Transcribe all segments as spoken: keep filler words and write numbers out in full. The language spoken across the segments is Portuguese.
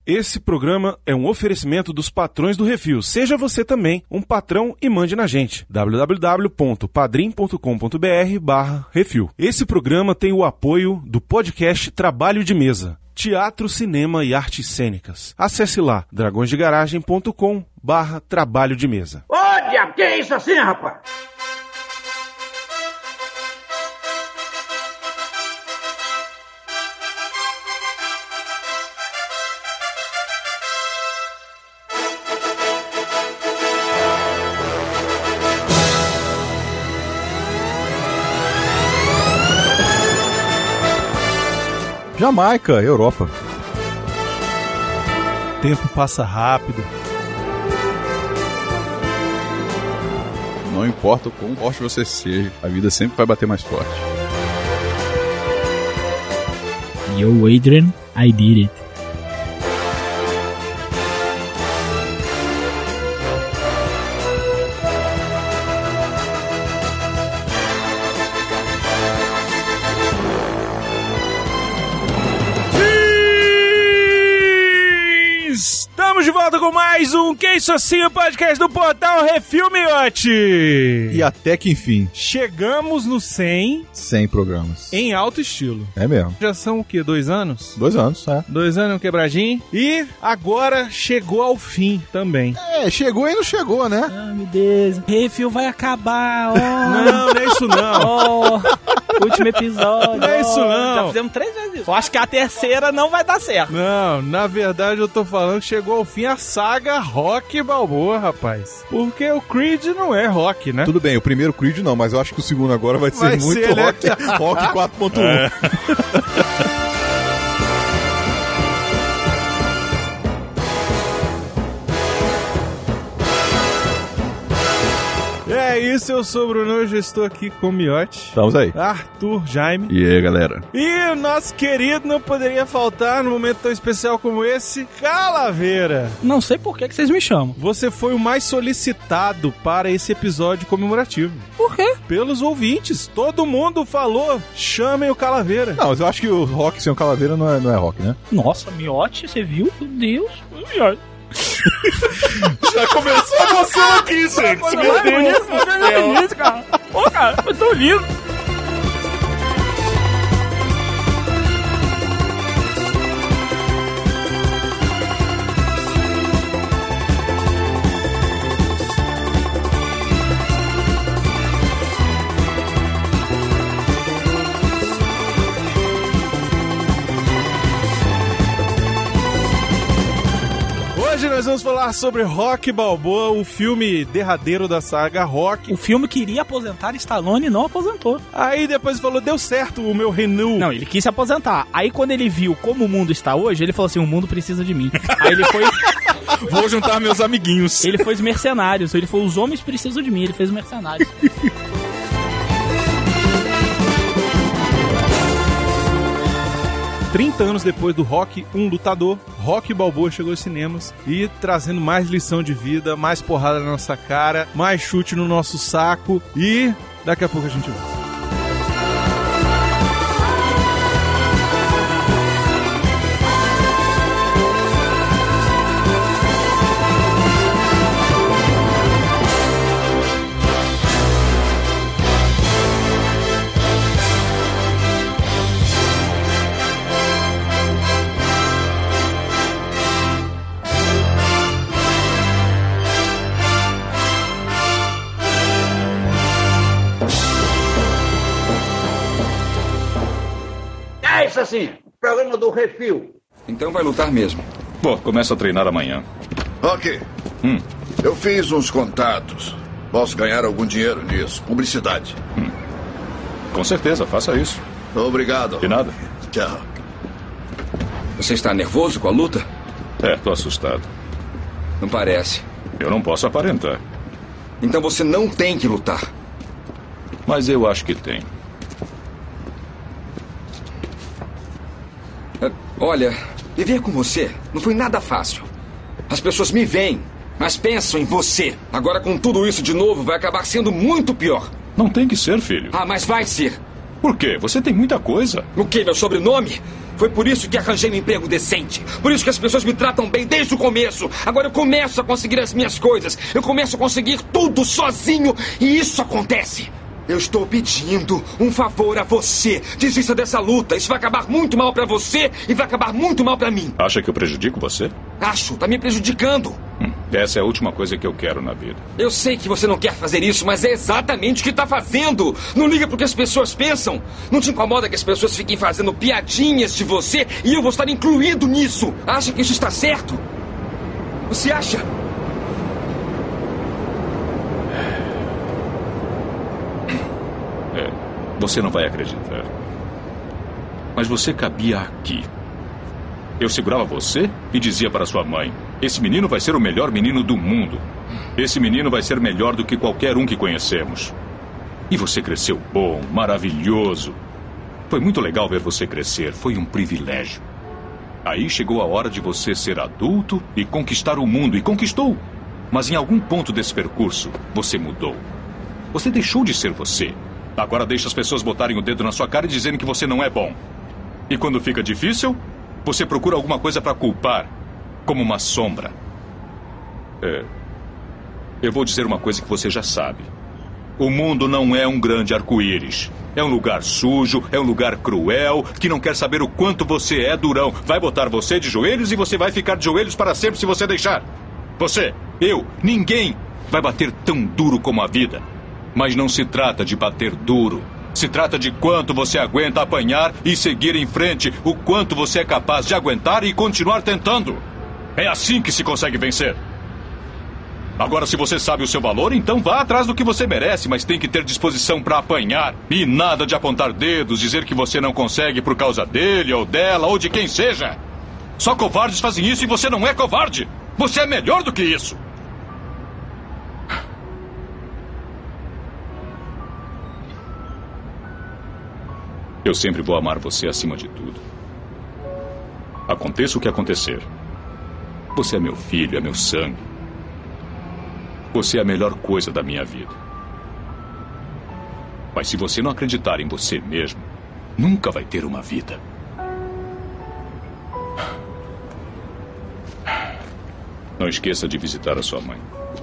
Esse programa é um oferecimento dos patrões do Refil. Seja você também um patrão e mande na gente. w w w ponto padrim ponto com ponto b r barra refil. Esse programa tem o apoio do podcast Trabalho de Mesa. Teatro, cinema e artes cênicas. Acesse lá, dragões de garagem ponto com barra trabalho de mesa. Ô, diabo, que é isso assim, rapaz? Jamaica, Europa. Tempo passa rápido. Não importa o quão forte você seja, a vida sempre vai bater mais forte. Yo, Adrian, I did it. De volta com mais um Que Isso Assim, o podcast do portal Refil, Miotti. E até que enfim. Chegamos no cem. cem programas. Em alto estilo. É mesmo. Já são o quê? Dois anos? Dois anos, é. Dois anos, um quebradinho. E agora chegou ao fim também. É, chegou e não chegou, né? Ah, meu Deus. Refil vai acabar, ó. Oh. Não, não é isso não. Ó. Oh. Último episódio. Não é isso não. Já fizemos três vezes isso. Eu acho que a terceira não vai dar certo. Não, na verdade eu tô falando que chegou ao fim a saga Rocky Balboa, rapaz. Porque o Creed não é rock, né? Tudo bem, o primeiro Creed não, mas eu acho que o segundo agora vai, vai ser muito ser, rock. Né? Rock quatro ponto um. É. É isso, eu sou o Bruno, hoje estou aqui com o Miotti. Estamos aí. Arthur Jaime. E aí, galera? E o nosso querido não poderia faltar num momento tão especial como esse, Calaveira. Não sei por que, que vocês me chamam. Você foi o mais solicitado para esse episódio comemorativo. Por quê? Pelos ouvintes. Todo mundo falou, chamem o Calaveira. Não, mas eu acho que o rock sem o Calaveira não é, não é rock, né? Nossa, Miotti, você viu? Meu Deus. Miotti. Já começou a emoção aqui, gente. Meu Deus do céu. Cara. Pô, cara, eu tô lindo. Hoje nós vamos falar sobre Rocky Balboa, o filme derradeiro da saga Rocky. O filme queria aposentar Stallone e não aposentou. Aí depois falou, deu certo o meu renew. Não, ele quis se aposentar. Aí quando ele viu como o mundo está hoje, ele falou assim, o mundo precisa de mim. Aí ele foi... Vou juntar meus amiguinhos. Ele foi os mercenários. Ele foi os homens precisam de mim. Ele fez os mercenários. trinta anos depois do Rocky, um lutador, Rocky Balboa chegou aos cinemas e trazendo mais lição de vida, mais porrada na nossa cara, mais chute no nosso saco e daqui a pouco a gente volta. É isso assim, programa do Refil. Então vai lutar mesmo. Bom, começa a treinar amanhã. Ok. Hum. Eu fiz uns contatos. Posso ganhar algum dinheiro nisso. Publicidade. Hum. Com certeza, faça isso. Obrigado. De nada. Tchau. Você está nervoso com a luta? É, tô assustado. Não parece. Eu não posso aparentar. Então você não tem que lutar. Mas eu acho que tem. Olha, viver com você não foi nada fácil. As pessoas me veem, mas pensam em você. Agora com tudo isso de novo vai acabar sendo muito pior. Não tem que ser, filho. Ah, mas vai ser. Por quê? Você tem muita coisa. O quê? Meu sobrenome? Foi por isso que arranjei um emprego decente. Por isso que as pessoas me tratam bem desde o começo. Agora eu começo a conseguir as minhas coisas. Eu começo a conseguir tudo sozinho. E isso acontece. Eu estou pedindo um favor a você. Desista dessa luta. Isso vai acabar muito mal pra você e vai acabar muito mal pra mim. Acha que eu prejudico você? Acho. Tá me prejudicando. Hum, essa é a última coisa que eu quero na vida. Eu sei que você não quer fazer isso, mas é exatamente o que tá fazendo. Não liga pro que as pessoas pensam. Não te incomoda que as pessoas fiquem fazendo piadinhas de você e eu vou estar incluído nisso. Acha que isso está certo? Você acha? É, você não vai acreditar. Mas você cabia aqui. Eu segurava você e dizia para sua mãe: esse menino vai ser o melhor menino do mundo. Esse menino vai ser melhor do que qualquer um que conhecemos. E você cresceu bom, maravilhoso. Foi muito legal ver você crescer. Foi um privilégio. Aí chegou a hora de você ser adulto e conquistar o mundo. E conquistou. Mas em algum ponto desse percurso, você mudou. Você deixou de ser você. Agora deixa as pessoas botarem o dedo na sua cara e dizerem que você não é bom. E quando fica difícil, você procura alguma coisa para culpar, como uma sombra. É. Eu vou dizer uma coisa que você já sabe. O mundo não é um grande arco-íris. É um lugar sujo, é um lugar cruel, que não quer saber o quanto você é durão. Vai botar você de joelhos e você vai ficar de joelhos para sempre se você deixar. Você, eu, ninguém vai bater tão duro como a vida. Mas não se trata de bater duro. Se trata de quanto você aguenta apanhar e seguir em frente. O quanto você é capaz de aguentar e continuar tentando. É assim que se consegue vencer. Agora, se você sabe o seu valor, então vá atrás do que você merece, mas tem que ter disposição para apanhar. E nada de apontar dedos, dizer que você não consegue por causa dele ou dela ou de quem seja. Só covardes fazem isso e você não é covarde. Você é melhor do que isso. Eu sempre vou amar você acima de tudo. Aconteça o que acontecer. Você é meu filho, é meu sangue. Você é a melhor coisa da minha vida. Mas se você não acreditar em você mesmo, nunca vai ter uma vida. Não esqueça de visitar a sua mãe.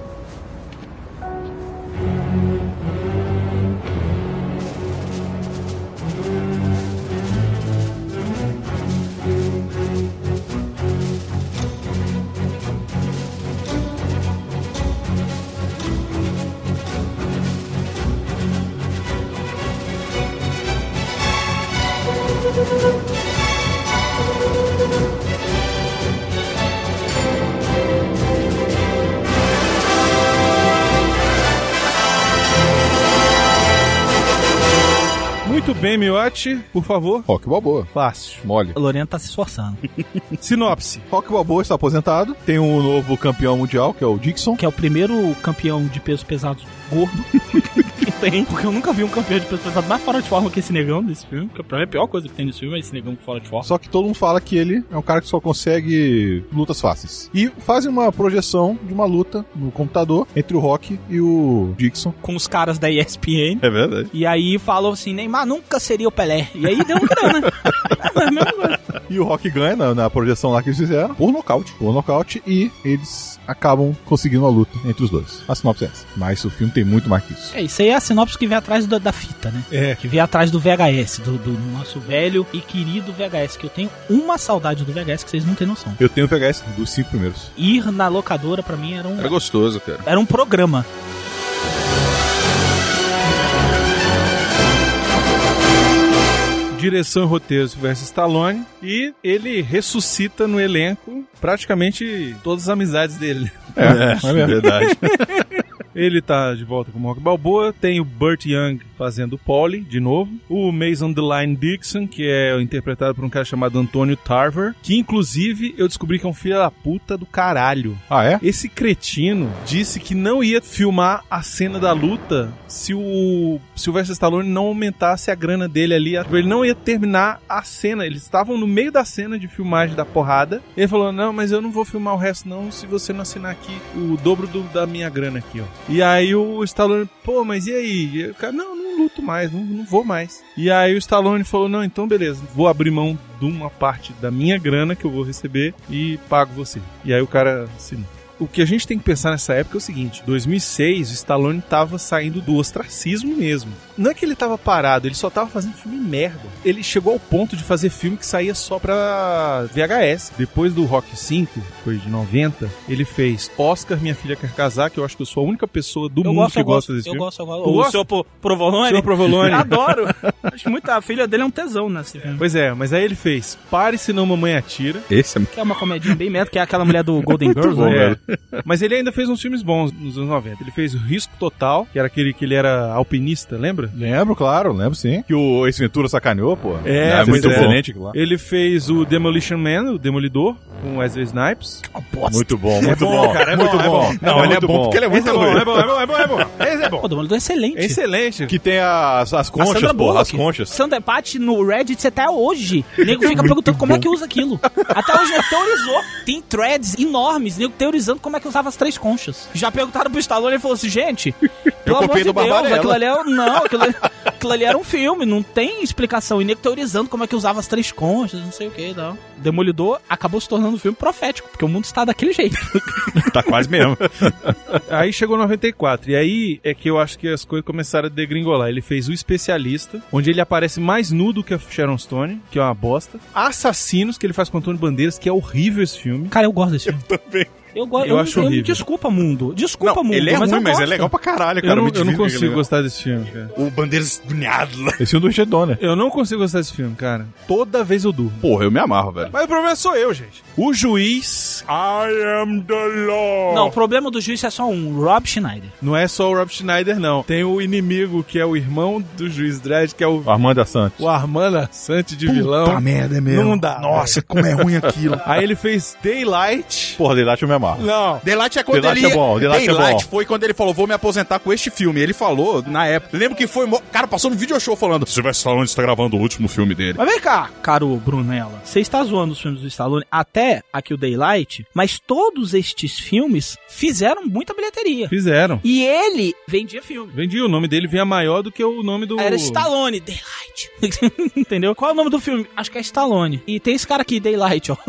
Muito bem, Miotti, por favor. Rock Balboa. Fácil. Mole. O Lorena tá se esforçando. Sinopse. Rock Balboa está aposentado. Tem um novo campeão mundial, que é o Dixon. Que é o primeiro campeão de peso pesado gordo que tem. Porque eu nunca vi um campeão de peso pesado mais fora de forma que esse negão desse filme. Que pra mim é a pior coisa que tem nesse filme é esse negão fora de forma. Só que todo mundo fala que ele é um cara que só consegue lutas fáceis. E fazem uma projeção de uma luta no computador entre o Rock e o Dixon. Com os caras da E S P N. É verdade. E aí falam assim, Neymar nunca seria o Pelé. E aí deu um grana, né? É a mesma coisa. E o Rock ganha na, na projeção lá que eles fizeram por nocaute. Por nocaute e eles acabam conseguindo a luta entre os dois. A sinopse é essa. Mas o filme tem muito mais que isso. É, isso aí é a sinopse que vem atrás do, da fita, né? É. Que vem atrás do V H S, do, do nosso velho e querido V H S, que eu tenho uma saudade do V H S que vocês não têm noção. Eu tenho o V H S dos cinco primeiros. Ir na locadora pra mim era um... Era gostoso, cara. Era um programa. Direção e roteiro versus Stallone. E ele ressuscita no elenco praticamente todas as amizades dele. É, é, é verdade. Ele tá de volta como Rock Balboa. Tem o Burt Young fazendo o Paulie, de novo. O Mason DeLine Dixon, que é interpretado por um cara chamado Antônio Tarver, que inclusive eu descobri que é um filho da puta do caralho. Ah, é? Esse cretino disse que não ia filmar a cena da luta se o Sylvester Stallone não aumentasse a grana dele ali. Ele não ia terminar a cena. Eles estavam no meio da cena de filmagem da porrada. Ele falou, não, mas eu não vou filmar o resto não se você não assinar aqui o dobro do, da minha grana aqui, ó. E aí o Stallone, pô, mas e aí? E o cara, não, não não luto mais, não, não vou mais. E aí o Stallone falou, não, então beleza, vou abrir mão de uma parte da minha grana que eu vou receber e pago você. E aí o cara assinou. O que a gente tem que pensar nessa época é o seguinte, dois mil e seis, o Stallone tava saindo do ostracismo mesmo. Não é que ele tava parado, ele só tava fazendo filme merda. Ele chegou ao ponto de fazer filme que saía só pra V H S. Depois do Rocky cinco, que foi de noventa, ele fez Oscar, Minha Filha Quer Casar, que eu acho que eu sou a única pessoa do eu mundo gosto, que gosta desse eu filme. Gosto, eu gosto, eu o gosto. senhor Pro- Provolone? senhor Provolone. Adoro. Acho muito, a filha dele é um tesão nesse filme. Pois é, mas aí ele fez Pare Senão Mamãe Atira. Esse é... Que é uma comedinha bem meta, que é aquela mulher do Golden Girls, bom, né? É. Mas ele ainda fez uns filmes bons nos anos noventa. Ele fez o Risco Total, que era aquele que ele era alpinista, lembra? Lembro, claro, lembro sim. Que o Ace Ventura sacaneou, pô. É, é muito muito bom. excelente aquilo lá. Ele fez o Demolition Man, o Demolidor, com Wesley Snipes. Muito bom, muito bom, bom. cara, é muito bom, é bom. bom. Não, ele é bom porque ele é muito Esse é bom, ruim. é bom, é bom, é bom, é bom. Esse é bom. Pô, o Demolidor é excelente. É excelente. Que tem as, as A conchas, Sandra pô, Bullock. as conchas. Sandra Paty no Reddit até hoje. O nego fica perguntando como é que usa aquilo. Até hoje o nego teorizou. Tem threads enormes, o nego teorizando como é que usava as três conchas. Já perguntaram pro Stallone e ele falou assim, gente, pelo amor copiei de do Deus, Barbarella. aquilo ali é... Não, aquilo ali, aquilo ali era um filme, não tem explicação. E nego teorizando como é que usava as três conchas, não sei o que e tal. Demolidor acabou se tornando um filme profético, porque o mundo está daquele jeito. Tá quase mesmo. Aí chegou noventa e quatro, e aí é que eu acho que as coisas começaram a degringolar. Ele fez O Especialista, onde ele aparece mais nu do que a Sharon Stone, que é uma bosta. Assassinos, que ele faz com Antônio Bandeiras, que é horrível esse filme. Cara, eu gosto desse filme. Eu também. Eu, go- Eu eu, acho eu, horrível. Desculpa, mundo. Desculpa, Não, mundo. ele é mas ruim, eu mas é gosto. legal pra caralho, cara. Eu não, Me eu não divirto, consigo legal. gostar desse filme, cara. O Bandeiras Dunhado. Esse é um do Gedona. Eu não consigo gostar desse filme, cara. Toda vez eu durmo. Porra, eu me amarro, velho. Mas o problema sou eu, gente. O juiz... I am the law. Não, o problema do juiz é só um, Rob Schneider. Não é só o Rob Schneider, não. Tem o inimigo, que é o irmão do juiz Dredd, que é o, Armando Santos. o Armando Assante de vilão. Puta merda, é mesmo. Não dá. Nossa, como é ruim aquilo. Aí ele fez Daylight. Porra, Daylight eu me amarro. Não. Daylight é quando Daylight ele... é bom, Daylight é Daylight bom. foi quando ele falou, vou me aposentar com este filme. Ele falou, na época... Lembro que foi... mo- Cara, passou no video show falando... Se tivesse falando, está gravando o último filme dele. Mas vem cá, caro Brunella. Você está zoando os filmes do Stallone até aqui o Daylight, mas todos estes filmes fizeram muita bilheteria. Fizeram. E ele vendia filme. Vendi, o nome dele vinha maior do que o nome do... Era Stallone, Daylight. Entendeu? Qual é o nome do filme? Acho que é Stallone. E tem esse cara aqui, Daylight, ó.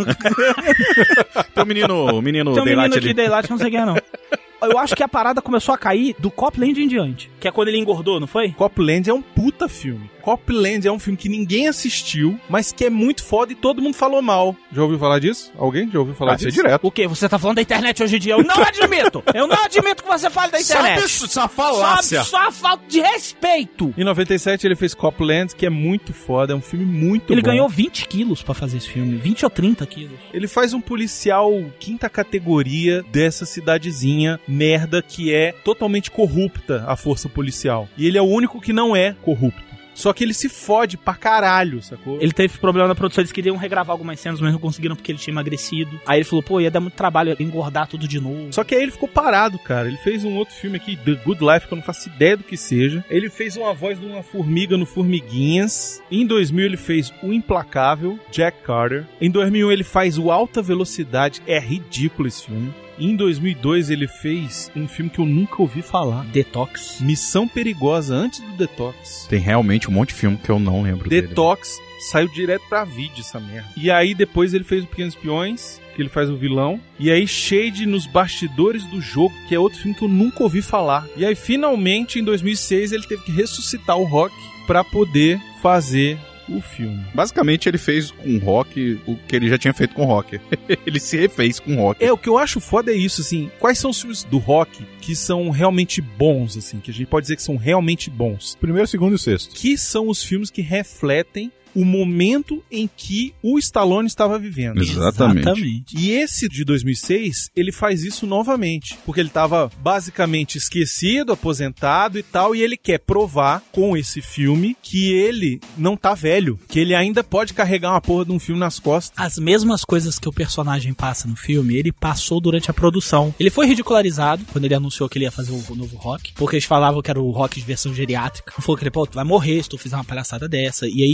Tem o menino, o menino Tem um Daylight menino aqui, ali. Daylight, não sei quem é, não. Eu acho que a parada começou a cair do Copland em diante. Que é quando ele engordou, não foi? Copland é um puta filme. Copland é um filme que ninguém assistiu, mas que é muito foda e todo mundo falou mal. Já ouviu falar disso? Alguém já ouviu falar Ah, isso é disso? direto. O quê? Você tá falando da internet hoje em dia? Eu não admito! Eu não admito que você fale da internet! Sabe isso? Isso é uma falácia. Só, só a falta de respeito! Em noventa e sete ele fez Copland, que é muito foda, é um filme muito Ele bom. ganhou vinte quilos pra fazer esse filme. vinte ou trinta quilos. Ele faz um policial quinta categoria dessa cidadezinha merda que é totalmente corrupta, a força policial. E ele é o único que não é corrupto. Só que ele se fode pra caralho, sacou? Ele teve problema na produção, eles queriam regravar algumas cenas, mas não conseguiram porque ele tinha emagrecido. Aí ele falou, pô, ia dar muito trabalho engordar tudo de novo. Só que aí ele ficou parado, cara. Ele fez um outro filme aqui, The Good Life, que eu não faço ideia do que seja. Ele fez uma voz de uma formiga no Formiguinhas. Em dois mil ele fez O Implacável, Jack Carter. Em dois mil e um ele faz o Alta Velocidade. É ridículo esse filme. Em dois mil e dois ele fez um filme que eu nunca ouvi falar. Detox. Missão Perigosa, antes do Detox. Tem realmente um monte de filme que eu não lembro dele. Detox saiu direto pra vídeo essa merda. E aí depois ele fez o Pequenos Espiões, que ele faz o vilão. E aí Shade nos Bastidores do Jogo, que é outro filme que eu nunca ouvi falar. E aí finalmente em dois mil e seis ele teve que ressuscitar o Rock pra poder fazer o filme. Basicamente ele fez com o Rock o que ele já tinha feito com o Rock. Ele se refez com o Rock. É, o que eu acho foda é isso, assim, quais são os filmes do Rock que são realmente bons, assim, que a gente pode dizer que são realmente bons? Primeiro, segundo e o sexto. Que são os filmes que refletem o momento em que o Stallone estava vivendo. Exatamente. Exatamente. E esse de dois mil e seis, ele faz isso novamente, porque ele estava basicamente esquecido, aposentado e tal, e ele quer provar com esse filme que ele não tá velho, que ele ainda pode carregar uma porra de um filme nas costas. As mesmas coisas que o personagem passa no filme, ele passou durante a produção. Ele foi ridicularizado quando ele anunciou que ele ia fazer o, o novo Rock, porque eles falavam que era o Rock de versão geriátrica. Falou que ele, pô, tu vai morrer se tu fizer uma palhaçada dessa. E aí ridicularizou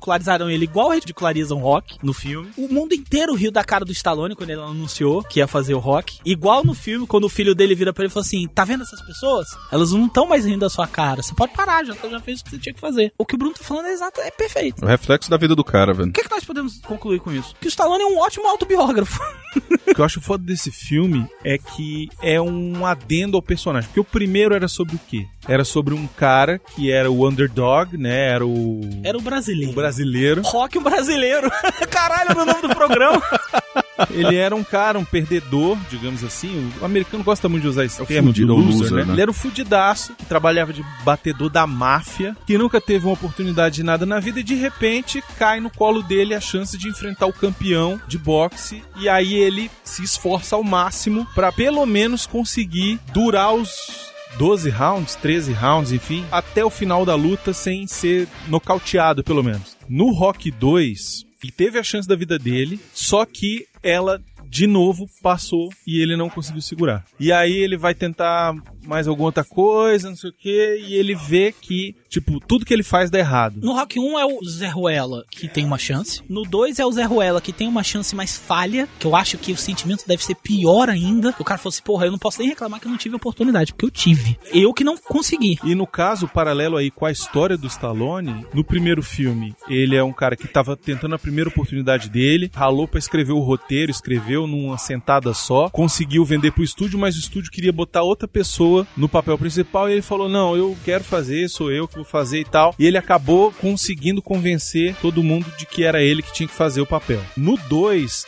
ridicularizaram ele igual ridicularizam o Rock no filme. O mundo inteiro riu da cara do Stallone quando ele anunciou que ia fazer o Rock. Igual no filme, quando o filho dele vira pra ele e fala assim, tá vendo essas pessoas? Elas não estão mais rindo da sua cara. Você pode parar, já, já fez o que você tinha que fazer. O que o Bruno tá falando é exato, é perfeito. O reflexo da vida do cara, velho. O que, é que nós podemos concluir com isso? Que o Stallone é um ótimo autobiógrafo. O que eu acho foda desse filme é que é um adendo ao personagem. Porque o primeiro era sobre o quê? Era sobre um cara que era o underdog, né? Era o... Era o brasileiro. O brasileiro. Rock o brasileiro. Caralho, era o nome do programa. Ele era um cara, um perdedor, digamos assim. O americano gosta muito de usar esse é termo fudido, de loser, loser, né? né? Ele era um fudidaço, que trabalhava de batedor da máfia, que nunca teve uma oportunidade de nada na vida e de repente cai no colo dele a chance de enfrentar o campeão de boxe. E aí ele se esforça ao máximo pra pelo menos conseguir durar os doze rounds, treze rounds, enfim, até o final da luta sem ser nocauteado, pelo menos. No Rock dois, ele teve a chance da vida dele, só que ela de novo passou e ele não conseguiu segurar. E aí ele vai tentar mais alguma outra coisa, não sei o que, e ele vê que, tipo, tudo que ele faz dá errado. No Rock um é o Zé Ruela que tem uma chance. No dois é o Zé Ruela que tem uma chance mais falha, que eu acho que o sentimento deve ser pior ainda. O cara falou assim, porra, eu não posso nem reclamar que eu não tive oportunidade, porque eu tive. Eu que não consegui. E no caso, paralelo aí com a história do Stallone, no primeiro filme, ele é um cara que tava tentando a primeira oportunidade dele, ralou pra escrever o roteiro, escreveu numa sentada só, conseguiu vender pro estúdio, mas o estúdio queria botar outra pessoa no papel principal e ele falou, não, eu quero fazer, sou eu que vou fazer e tal. E ele acabou conseguindo convencer todo mundo de que era ele que tinha que fazer o papel. No dois,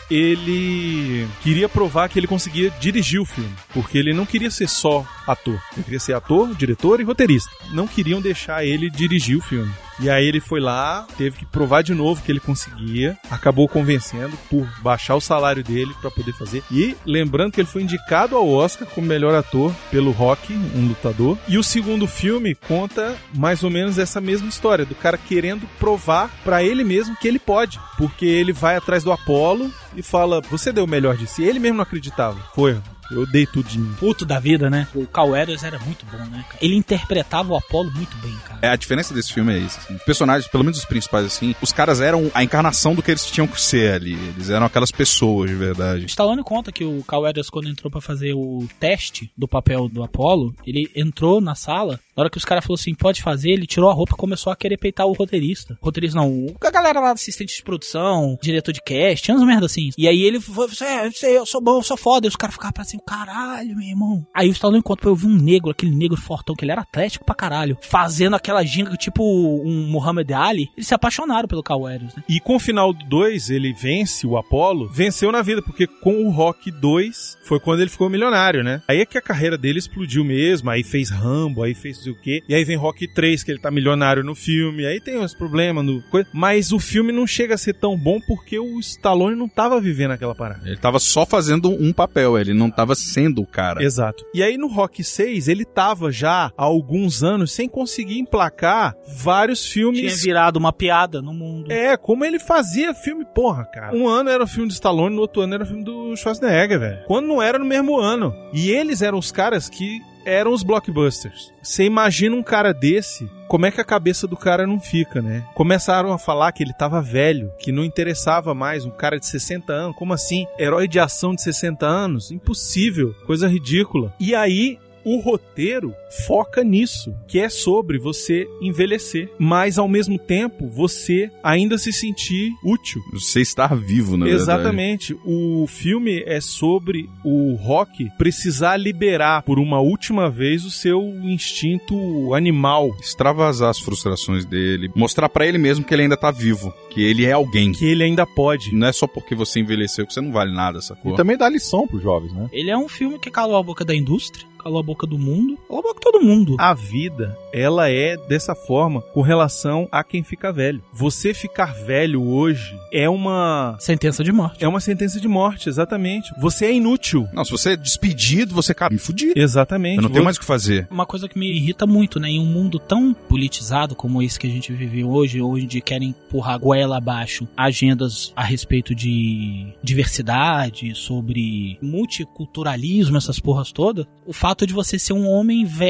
ele queria provar que ele conseguia dirigir o filme, porque ele não queria ser só ator. Ele queria ser ator, diretor e roteirista. Não queriam deixar ele dirigir o filme. E aí ele foi lá, teve que provar de novo que ele conseguia, acabou convencendo por baixar o salário dele pra poder fazer. E lembrando que ele foi indicado ao Oscar como melhor ator pelo Rock, um lutador. E o segundo filme conta mais ou menos essa mesma história, do cara querendo provar pra ele mesmo que ele pode. Porque ele vai atrás do Apollo e fala, você deu o melhor de si. Ele mesmo não acreditava. Foi, eu dei tudo de mim. Puto da vida, né? O Carl Weathers era muito bom, né? Ele interpretava o Apollo muito bem, cara. É, a diferença desse filme é isso. Assim. Os personagens, pelo menos os principais, assim, os caras eram a encarnação do que eles tinham que ser ali. Eles eram aquelas pessoas, de verdade. Stallone conta que o Carl Weathers, quando entrou pra fazer o teste do papel do Apollo, ele entrou na sala, na hora que os caras falaram assim, pode fazer, ele tirou a roupa e começou a querer peitar o roteirista. O roteirista não, a galera lá, assistente de produção, diretor de cast, tinha umas merda assim. E aí ele falou, é, eu sou bom, eu sou foda. E os caras ficavam pra assim, caralho, meu irmão. Aí o Stallone conta, eu vi um negro, aquele negro fortão, que ele era atlético pra caralho, fazendo aquela ginga tipo um Muhammad Ali. Eles se apaixonaram pelo Carl Weathers, né? E com o final do dois, ele vence o Apollo, venceu na vida, porque com o Rock dois foi quando ele ficou milionário, né? Aí é que a carreira dele explodiu mesmo, aí fez Rambo, aí fez não sei o quê, e aí vem Rock três, que ele tá milionário no filme, aí tem uns problemas no coisa, mas o filme não chega a ser tão bom porque o Stallone não tava vivendo aquela parada. Ele tava só fazendo um papel, ele não tava sendo o cara. Exato. E aí no Rock seis, ele tava já há alguns anos sem conseguir emplacar vários filmes. Tinha virado uma piada no mundo. É, como ele fazia filme, porra, cara. Um ano era o filme do Stallone, no outro ano era o filme do Schwarzenegger, velho. Quando não era no mesmo ano. E eles eram os caras que eram os blockbusters. Você imagina um cara desse, como é que a cabeça do cara não fica, né? Começaram a falar que ele tava velho, que não interessava mais um cara de sessenta anos. Como assim? Herói de ação de sessenta anos? Impossível. Coisa ridícula. E aí, o roteiro foca nisso, que é sobre você envelhecer, mas ao mesmo tempo você ainda se sentir útil. Você estar vivo, na verdade. Exatamente. O filme é sobre o Rock precisar liberar por uma última vez o seu instinto animal. Extravasar as frustrações dele, mostrar pra ele mesmo que ele ainda tá vivo, que ele é alguém. Que ele ainda pode. Não é só porque você envelheceu que você não vale nada, sacou? E também dá lição pros jovens, né? Ele é um filme que calou a boca da indústria, calou a boca do mundo, calou a boca de todo mundo. A vida, ela é dessa forma com relação a quem fica velho. Você ficar velho hoje é uma... sentença de morte. É uma sentença de morte, exatamente. Você é inútil. Não, se você é despedido, você, cara, me fudi. Exatamente. Eu não tenho mais o que fazer. Uma coisa que me irrita muito, né? Em um mundo tão politizado como esse que a gente vive hoje, onde querem empurrar goela abaixo agendas a respeito de diversidade, sobre multiculturalismo, essas porras todas, o fato de você ser um homem velho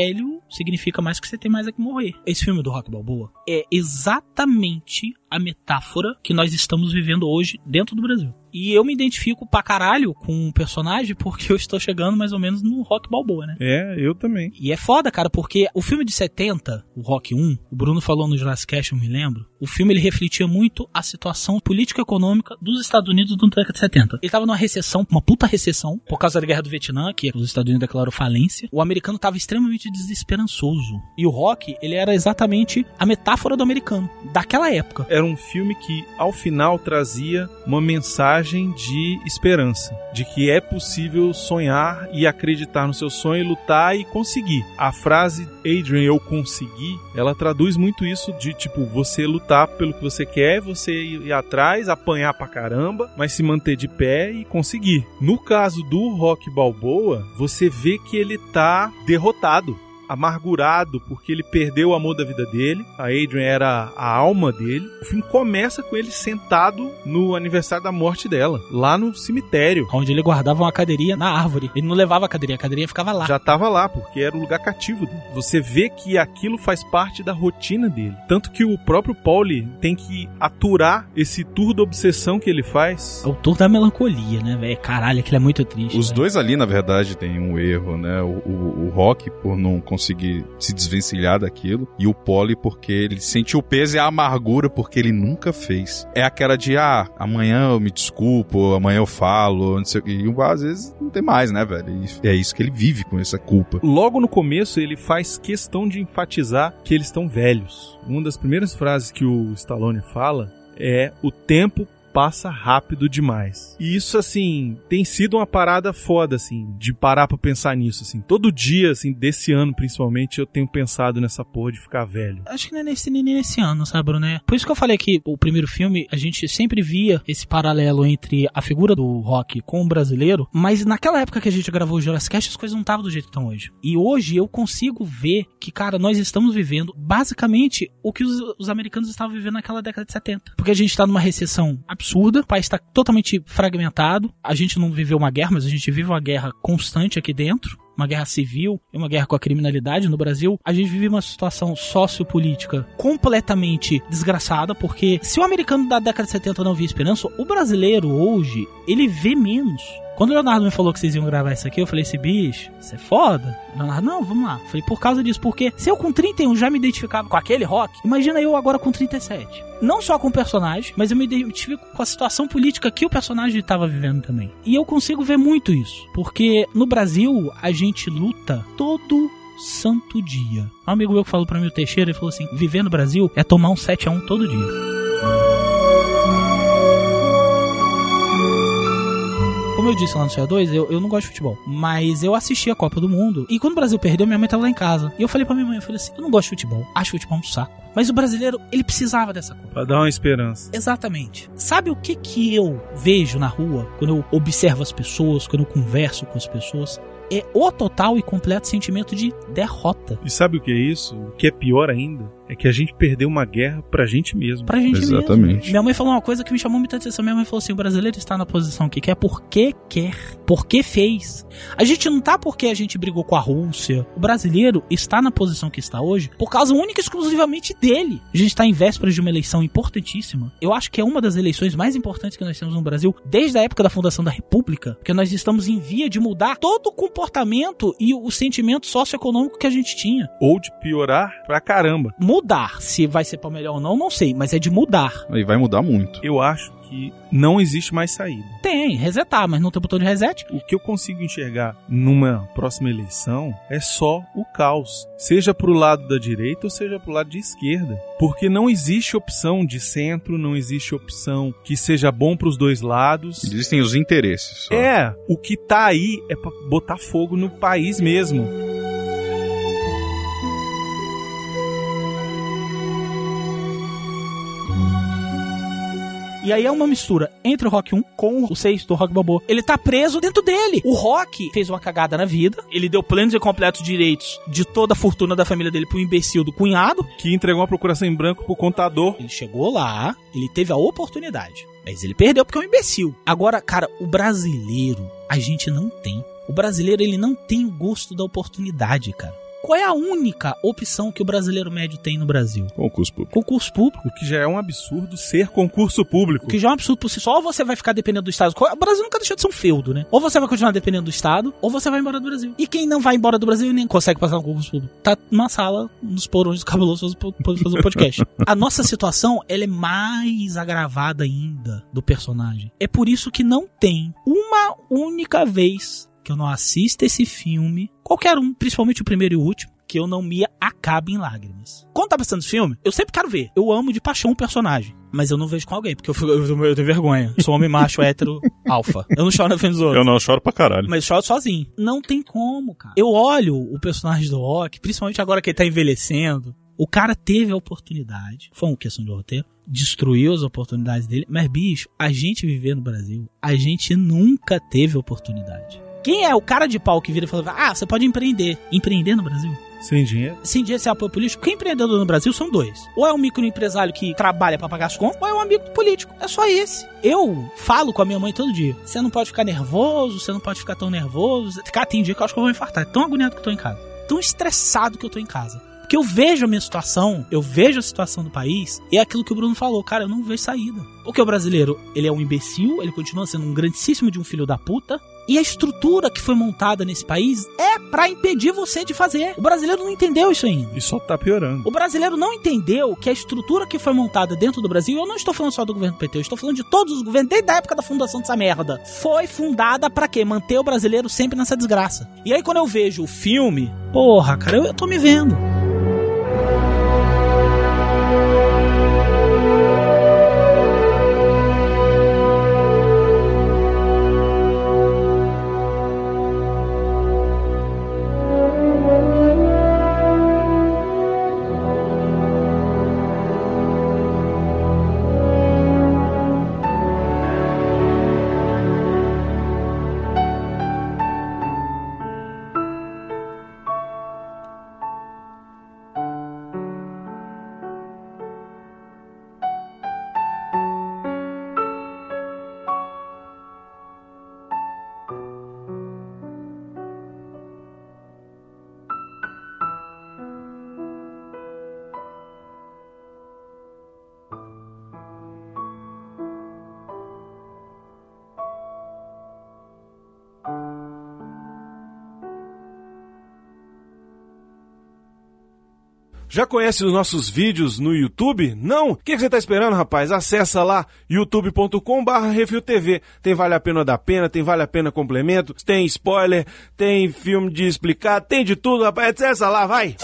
significa mais que você tem mais é que morrer. Esse filme do Rocky Balboa é exatamente a metáfora que nós estamos vivendo hoje dentro do Brasil. E eu me identifico pra caralho com o personagem porque eu estou chegando mais ou menos no Rocky Balboa, né? É, eu também. E é foda, cara, porque o filme de setenta, o Rocky um, o Bruno falou no Jurassic Cast, eu me lembro, o filme ele refletia muito a situação político-econômica dos Estados Unidos na década de setenta. Ele tava numa recessão, uma puta recessão, por causa da Guerra do Vietnã, que os Estados Unidos declarou falência. O americano tava extremamente desesperançoso. E o Rocky, ele era exatamente a metáfora do americano, daquela época. Era um filme que, ao final, trazia uma mensagem de esperança, de que é possível sonhar e acreditar no seu sonho, lutar e conseguir. A frase Adrian, eu consegui, ela traduz muito isso de, tipo, você lutar pelo que você quer, você ir atrás, apanhar pra caramba, mas se manter de pé e conseguir. No caso do Rocky Balboa, você vê que ele tá derrotado, amargurado, porque ele perdeu o amor da vida dele. A Adrian era a alma dele. O filme começa com ele sentado no aniversário da morte dela, lá no cemitério, onde ele guardava uma cadeirinha na árvore. Ele não levava a cadeirinha, a cadeirinha ficava lá. Já tava lá, porque era o lugar cativo dele. Você vê que aquilo faz parte da rotina dele. Tanto que o próprio Paulie tem que aturar esse tour da obsessão que ele faz. É o tour da melancolia, né, velho? Caralho, aquilo é muito triste. Os véio. dois ali, na verdade, tem um erro, né? O, o, o Rocky, por não conseguir se desvencilhar daquilo, e o Paulie porque ele sentiu o peso e a amargura porque ele nunca fez. É aquela de, ah, amanhã eu me desculpo, amanhã eu falo, não sei o que, e às vezes não tem mais, né, velho? E é isso que ele vive com essa culpa. Logo no começo ele faz questão de enfatizar que eles estão velhos. Uma das primeiras frases que o Stallone fala é: o tempo passa rápido demais. E isso, assim, tem sido uma parada foda, assim, de parar pra pensar nisso, assim. Todo dia, assim, desse ano, principalmente, eu tenho pensado nessa porra de ficar velho. Acho que não é nesse, nem nesse ano, sabe, Bruno? Por isso que eu falei que o primeiro filme, a gente sempre via esse paralelo entre a figura do Rocky com o brasileiro, mas naquela época que a gente gravou o Jurassic Cast, as coisas não estavam do jeito que estão hoje. E hoje eu consigo ver que, cara, nós estamos vivendo basicamente o que os, os americanos estavam vivendo naquela década de setenta. Porque a gente tá numa recessão absurda, o país está totalmente fragmentado, a gente não viveu uma guerra, mas a gente vive uma guerra constante aqui dentro, uma guerra civil e uma guerra com a criminalidade no Brasil. A gente vive uma situação sociopolítica completamente desgraçada, porque se o americano da década de setenta não via esperança, o brasileiro hoje, ele vê menos. Quando o Leonardo me falou que vocês iam gravar isso aqui, eu falei, esse bicho, isso é foda. O Leonardo, não, vamos lá. Eu falei, por causa disso, porque se eu com trinta e um já me identificava com aquele Rock, imagina eu agora com trinta e sete. Não só com o personagem, mas eu me identifico com a situação política que o personagem estava vivendo também. E eu consigo ver muito isso, porque no Brasil a gente luta todo santo dia. Um amigo meu que falou pra mim, o Teixeira, ele falou assim, viver no Brasil é tomar um sete a um todo dia. Como eu disse lá no C O dois, eu, eu não gosto de futebol, mas eu assisti a Copa do Mundo, e quando o Brasil perdeu, minha mãe tava lá em casa, e eu falei pra minha mãe, eu falei assim, eu não gosto de futebol, acho futebol um saco, mas o brasileiro, ele precisava dessa Copa. Pra dar uma esperança. Exatamente. Sabe o que que eu vejo na rua, quando eu observo as pessoas, quando eu converso com as pessoas? É o total e completo sentimento de derrota. E sabe o que é isso? O que é pior ainda é que a gente perdeu uma guerra pra gente mesmo. Pra gente Exatamente. mesmo. Minha mãe falou uma coisa que me chamou muita atenção. Minha mãe falou assim, o brasileiro está na posição que quer porque quer. Porque fez. A gente não tá porque a gente brigou com a Rússia. O brasileiro está na posição que está hoje por causa única e exclusivamente dele. A gente está em vésperas de uma eleição importantíssima. Eu acho que é uma das eleições mais importantes que nós temos no Brasil desde a época da fundação da República. Porque nós estamos em via de mudar todo o comportamento e o sentimento socioeconômico que a gente tinha. Ou de piorar pra caramba. Mudar. Se vai ser pra melhor ou não, não sei. Mas é de mudar. Aí vai mudar muito. Eu acho que não existe mais saída. Tem, resetar, mas não tem botão de reset. O que eu consigo enxergar numa próxima eleição é só o caos. Seja pro lado da direita ou seja pro lado de esquerda. Porque não existe opção de centro, não existe opção que seja bom pros dois lados. Existem os interesses. Só. É, o que tá aí é pra botar fogo no país mesmo. E aí é uma mistura entre o Rock um com o seis do Rocky Balboa. Ele tá preso dentro dele. O Rocky fez uma cagada na vida. Ele deu plenos e completos direitos de toda a fortuna da família dele pro imbecil do cunhado. Que entregou uma procuração em branco pro contador. Ele chegou lá, ele teve a oportunidade. Mas ele perdeu porque é um imbecil. Agora, cara, o brasileiro, a gente não tem. O brasileiro, ele não tem o gosto da oportunidade, cara. Qual é a única opção que o brasileiro médio tem no Brasil? Concurso público. Concurso público. O que já é um absurdo ser concurso público. O que já é um absurdo por si só. Ou você vai ficar dependendo do Estado. O Brasil nunca deixou de ser um feudo, né? Ou você vai continuar dependendo do Estado, ou você vai embora do Brasil. E quem não vai embora do Brasil nem consegue passar no concurso público. Tá numa sala, nos porões do cabeloso, pra fazer um podcast. A nossa situação, ela é mais agravada ainda do personagem. É por isso que não tem uma única vez que eu não assista esse filme, qualquer um, principalmente o primeiro e o último, que eu não me acabe em lágrimas. Quando tá passando esse filme, eu sempre quero ver. Eu amo de paixão o personagem, mas eu não vejo com alguém, porque eu, eu, eu tenho vergonha. Eu sou homem macho, hétero, alfa. Eu não choro na frente dos outros. Eu não choro pra caralho. Mas choro sozinho. Não tem como, cara. Eu olho o personagem do Rock, principalmente agora que ele tá envelhecendo. O cara teve a oportunidade, foi uma questão de roteiro, destruiu as oportunidades dele, mas, bicho, a gente viver no Brasil, a gente nunca teve oportunidade. Quem é o cara de pau que vira e fala, ah, você pode empreender. Empreender no Brasil? Sem dinheiro? Sem dinheiro, sem apoio político. Quem é empreendedor no Brasil são dois. Ou é um microempresário que trabalha pra pagar as contas, ou é um amigo do político. É só esse. Eu falo com a minha mãe todo dia. Você não pode ficar nervoso, você não pode ficar tão nervoso. Cara, tem dia que eu acho que eu vou infartar. Tão agoniado que eu tô em casa. Tão estressado que eu tô em casa. Porque eu vejo a minha situação, eu vejo a situação do país, e é aquilo que o Bruno falou, cara, eu não vejo saída. Porque o brasileiro, ele é um imbecil, ele continua sendo um grandíssimo de um filho da puta, e a estrutura que foi montada nesse país é pra impedir você de fazer. O brasileiro não entendeu isso ainda. E só tá piorando. O brasileiro não entendeu que a estrutura que foi montada dentro do Brasil, eu não estou falando só do governo P T, eu estou falando de todos os governos, desde a época da fundação dessa merda, foi fundada pra quê? Manter o brasileiro sempre nessa desgraça. E aí quando eu vejo o filme, porra, cara, eu, eu tô me vendo. Já conhece os nossos vídeos no YouTube? Não? O que, que você tá esperando, rapaz? Acessa lá youtube ponto com barra refil T V. Tem Vale a Pena da Pena, tem Vale a Pena Complemento, tem spoiler, tem filme de explicar, tem de tudo, rapaz. Acessa lá, vai!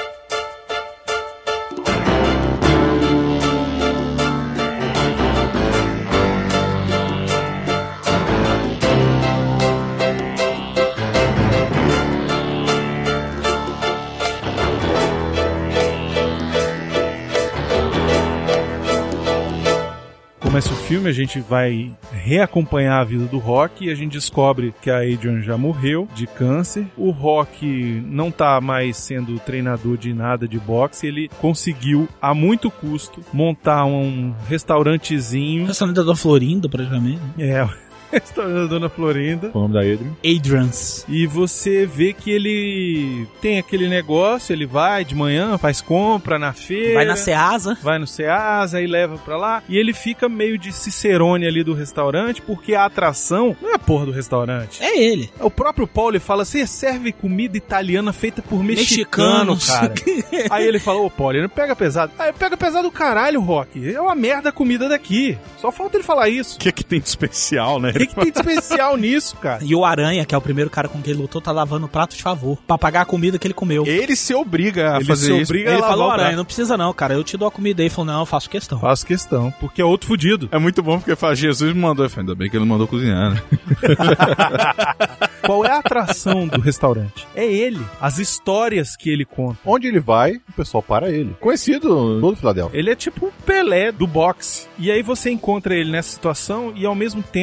Começa o filme, a gente vai reacompanhar a vida do Rock e a gente descobre que a Adrian já morreu de câncer. O Rock não tá mais sendo treinador de nada de boxe, ele conseguiu, a muito custo, montar um restaurantezinho. Restaurante da Dona Florinda, praticamente. É, restaurante da Dona Florinda. O nome da Adrian? Adrian's. E você vê que ele tem aquele negócio, ele vai de manhã, faz compra na feira. Vai na Ceasa. Vai no Ceasa e leva pra lá. E ele fica meio de cicerone ali do restaurante, porque a atração não é a porra do restaurante. É ele. O próprio Paulo fala, você serve comida italiana feita por mexicano, Mexicanos. cara. Aí ele fala, ô Paulo, não pega pesado. Aí pega pesado o caralho, Rock. É uma merda a comida daqui. Só falta ele falar isso. O que é que tem de especial, né? O que, que tem de especial nisso, cara? E o Aranha, que é o primeiro cara com quem ele lutou, tá lavando o prato de favor. Pra pagar a comida que ele comeu. Ele se obriga a Ele fazer se isso. obriga a Ele lavar falou, o Aranha, prato. não precisa não, cara. Eu te dou a comida aí. Ele falou, não, eu faço questão. Faço questão, porque é outro fudido. É muito bom porque fala, Jesus me mandou. Eu falei, ainda bem que ele não mandou cozinhar, né? Qual é a atração do restaurante? É ele. As histórias que ele conta. Onde ele vai, o pessoal para ele. Conhecido em todo Filadélfia. Ele é tipo o Pelé do boxe. E aí você encontra ele nessa situação e ao mesmo tempo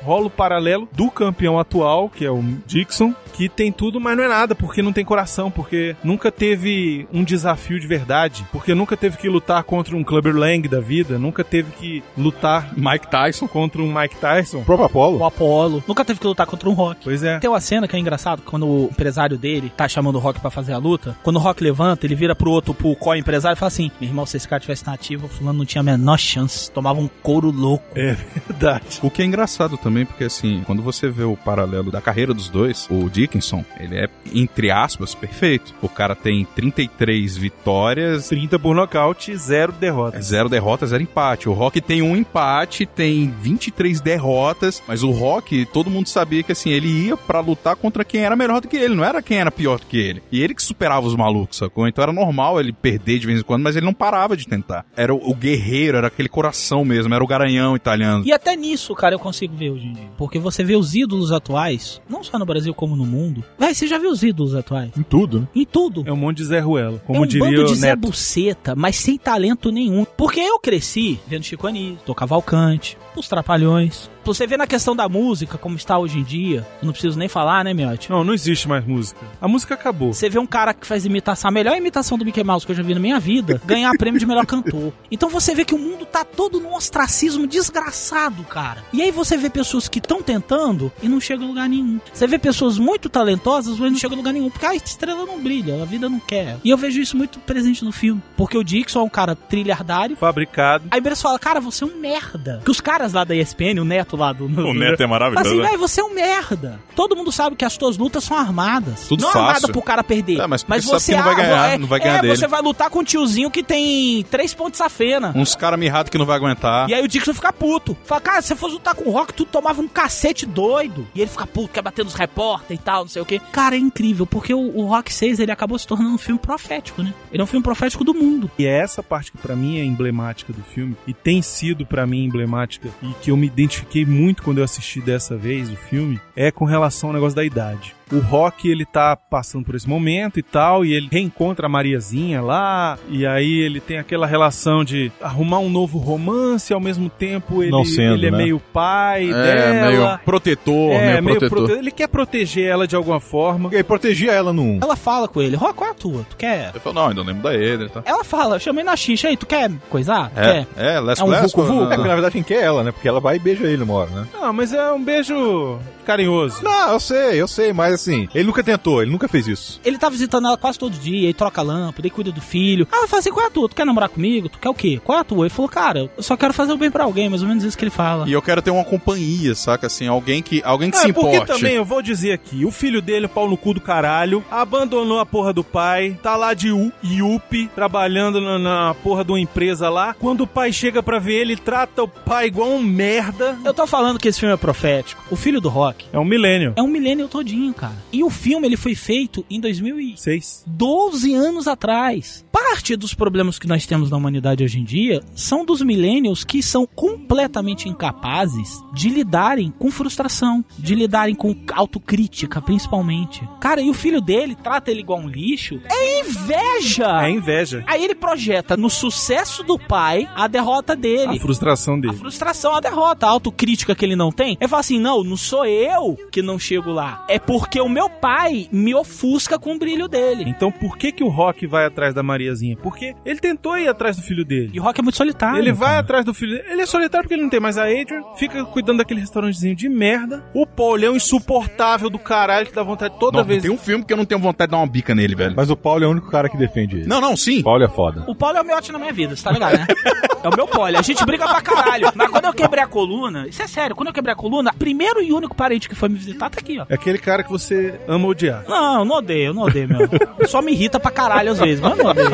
rola o paralelo do campeão atual, que é o Dixon, que tem tudo, mas não é nada, porque não tem coração, porque nunca teve um desafio de verdade, porque nunca teve que lutar contra um Clubber Lang da vida, nunca teve que lutar Mike Tyson contra um Mike Tyson. O próprio Apollo. O Apollo. Nunca teve que lutar contra um Rock. Pois é. Tem uma cena que é engraçado, quando o empresário dele tá chamando o Rock pra fazer a luta, quando o Rock levanta, ele vira pro outro, pro co-empresário e fala assim, meu irmão, se esse cara tivesse na ativa, o fulano não tinha a menor chance, tomava um couro louco. É verdade. O que é engraçado também, porque assim, quando você vê o paralelo da carreira dos dois, o Dickinson, ele é, entre aspas, perfeito. O cara tem trinta e três vitórias, trinta por nocaute, zero derrotas. Zero derrotas, zero empate. O Rock tem um empate, tem vinte e três derrotas, mas o Rock, todo mundo sabia que assim, ele ia pra lutar contra quem era melhor do que ele, não era quem era pior do que ele. E ele que superava os malucos, sacou? Então era normal ele perder de vez em quando, mas ele não parava de tentar. Era o, o guerreiro, era aquele coração mesmo, era o garanhão italiano. E até nisso, cara, eu consigo ver hoje em dia. Porque você vê os ídolos atuais, não só no Brasil como no mundo. Vai, você já viu os ídolos atuais? Em tudo, né? Em tudo. É um monte de Zé Ruela, como é um diria bando de o Zé Neto. Buceta, mas sem talento nenhum. Porque eu cresci vendo Chico Anísio, Tô Cavalcante, Os Trapalhões. Você vê na questão da música, como está hoje em dia, eu não preciso nem falar, né, Miotti? Não, não existe mais música. A música acabou. Você vê um cara que faz imitação, a melhor imitação do Mickey Mouse que eu já vi na minha vida, ganhar prêmio de melhor cantor. Então você vê que o mundo tá todo num ostracismo desgraçado, cara. E aí você vê pessoas que estão tentando e não chegam a lugar nenhum. Você vê pessoas muito talentosas, mas não chegam a lugar nenhum, porque a estrela não brilha, a vida não quer. E eu vejo isso muito presente no filme. Porque o Dixon é um cara trilhardário, fabricado. Aí eles falam, cara, você é um merda. Que os caras lá da E S P N, o Neto lá do... O Neto é maravilhoso. Assim, velho, você é um merda. Todo mundo sabe que as tuas lutas são armadas. Tudo não fácil. Não armada pro cara perder. É, mas mas você você sabe que não vai ganhar, é, não vai ganhar é, dele. você vai lutar com um tiozinho que tem três pontos safena. Uns caras mirrados que não vai aguentar. E aí o Dixon fica puto. Fala, cara, se você fosse lutar com o Rock, tu tomava um cacete doido. E ele fica puto, quer bater nos repórter e tal, não sei o quê. Cara, é incrível, porque o, o Rock seis, ele acabou se tornando um filme profético, né? Ele é um filme profético do mundo. E é essa parte que pra mim é emblemática do filme, e tem sido pra mim emblemática, e que eu me identifiquei muito quando eu assisti dessa vez o filme, é com relação ao negócio da idade. O Rock, ele tá passando por esse momento e tal, e ele reencontra a Mariazinha lá, e aí ele tem aquela relação de arrumar um novo romance, e ao mesmo tempo ele, Não sendo, ele é né? meio pai É, dela. meio protetor, É, meio meio protetor. prote- Ele quer proteger ela de alguma forma. E aí protegia ela no um. Ela fala com ele, Rock, qual é a tua? Tu quer... Eu falo, não, ainda lembro da ele, tá? Ela fala, eu chamei na xixa, aí, tu quer coisar? Tu É, quer? é, Les É um Glass, vucu-vucu? É, porque na verdade quem quer é ela, né? Porque ela vai e beija ele uma hora, né? Não, mas é um beijo carinhoso. Não, eu sei, eu sei, mas assim, ele nunca tentou, ele nunca fez isso. Ele tá visitando ela quase todo dia, aí troca a lâmpada, aí cuida do filho. Ela fala assim, qual é a tua? Tu quer namorar comigo? Tu quer o quê? Qual é a tua? Ele falou, cara, eu só quero fazer o bem pra alguém, mais ou menos isso que ele fala. E eu quero ter uma companhia, saca? Assim, alguém que, alguém que se É, porque importe. também, eu vou dizer aqui, o filho dele, pau no cu do caralho, abandonou a porra do pai, tá lá de U- Yuppie, trabalhando na, na porra de uma empresa lá. Quando o pai chega pra ver ele, trata o pai igual um merda. Eu tô falando que esse filme é profético. O filho do Rock É um milênio. é um milênio todinho, cara. E o filme, ele foi feito em dois mil e Seis. doze anos atrás. Parte dos problemas que nós temos na humanidade hoje em dia são dos millennials que são completamente incapazes de lidarem com frustração, de lidarem com autocrítica, principalmente. Cara, e o filho dele trata ele igual um lixo. É inveja! É inveja. Aí ele projeta no sucesso do pai a derrota dele. A frustração A dele. frustração, a derrota, a autocrítica que ele não tem. Ele fala assim, não, não sou eu que não chego lá. É porque o meu pai me ofusca com o brilho dele. Então por que que o Rock vai atrás da Mariazinha? Porque ele tentou ir atrás do filho dele. E o Rock é muito solitário. Ele vai cara. atrás do filho dele. Ele é solitário porque ele não tem mais a Adrian. Fica cuidando daquele restaurantezinho de merda. O Paul é um insuportável do caralho que dá vontade toda Não, vez. tem um filme que eu não tenho vontade de dar uma bica nele, velho. Mas o Paulo é o único cara que defende ele. Não, não, sim. O Paulo é foda. O Paulo é o miote na minha vida, você tá ligado, né? É o meu pole. A gente briga pra caralho. Mas quando eu quebrei a coluna, isso é sério, quando eu quebrei a coluna, primeiro e único parente que foi me visitar tá aqui, ó. É aquele cara que você ama odiar. Não, não odeio, não odeio, meu. Só me irrita pra caralho às vezes, mas eu não odeio.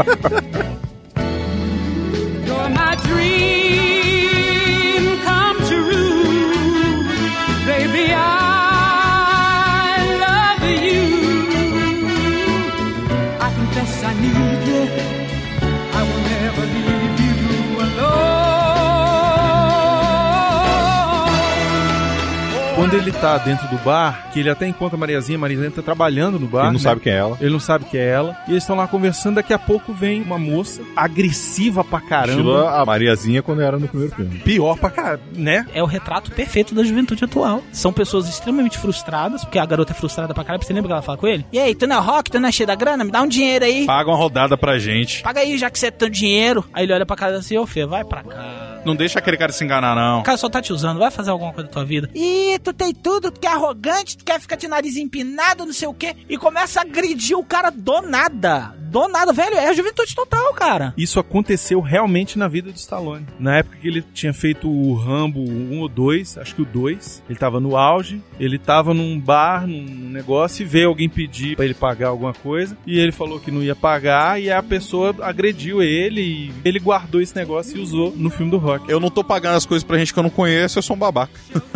You're my dream come true, baby. I love you. I confess I need you. I will never leave you alone. quando ele tá dentro do bar, que ele até encontra a Mariazinha, a Mariazinha tá trabalhando no bar. Ele não né? sabe quem é ela. Ele não sabe quem é ela. E eles estão lá conversando, daqui a pouco vem uma moça agressiva pra caramba. Estilo a Mariazinha quando era no primeiro filme. Pior pra caramba, né? É o retrato perfeito da juventude atual. São pessoas extremamente frustradas, porque a garota é frustrada pra caramba. Você lembra que ela fala com ele? E aí, tu não é rock? Tu não é cheio da grana? Me dá um dinheiro aí. Paga uma rodada pra gente. Paga aí, já que você é tão dinheiro. Aí ele olha pra cara assim, ô Fê, vai pra cá. Não deixa aquele cara se enganar, não. O cara só tá te usando, vai fazer alguma coisa da tua vida. Ih, tu tem tudo, tu quer arrogante, tu quer ficar de nariz empinado, não sei o quê. E começa a agredir o cara do nada. Do nada, velho, é a juventude total, cara. Isso aconteceu realmente na vida do Stallone. Na época que ele tinha feito o Rambo um ou dois, acho que o dois, ele tava no auge, ele tava num bar, num negócio, e veio alguém pedir pra ele pagar alguma coisa, e ele falou que não ia pagar, e a pessoa agrediu ele, e ele guardou esse negócio e usou no filme do Rock. Eu não tô pagando as coisas pra gente que eu não conheço, eu sou um babaca.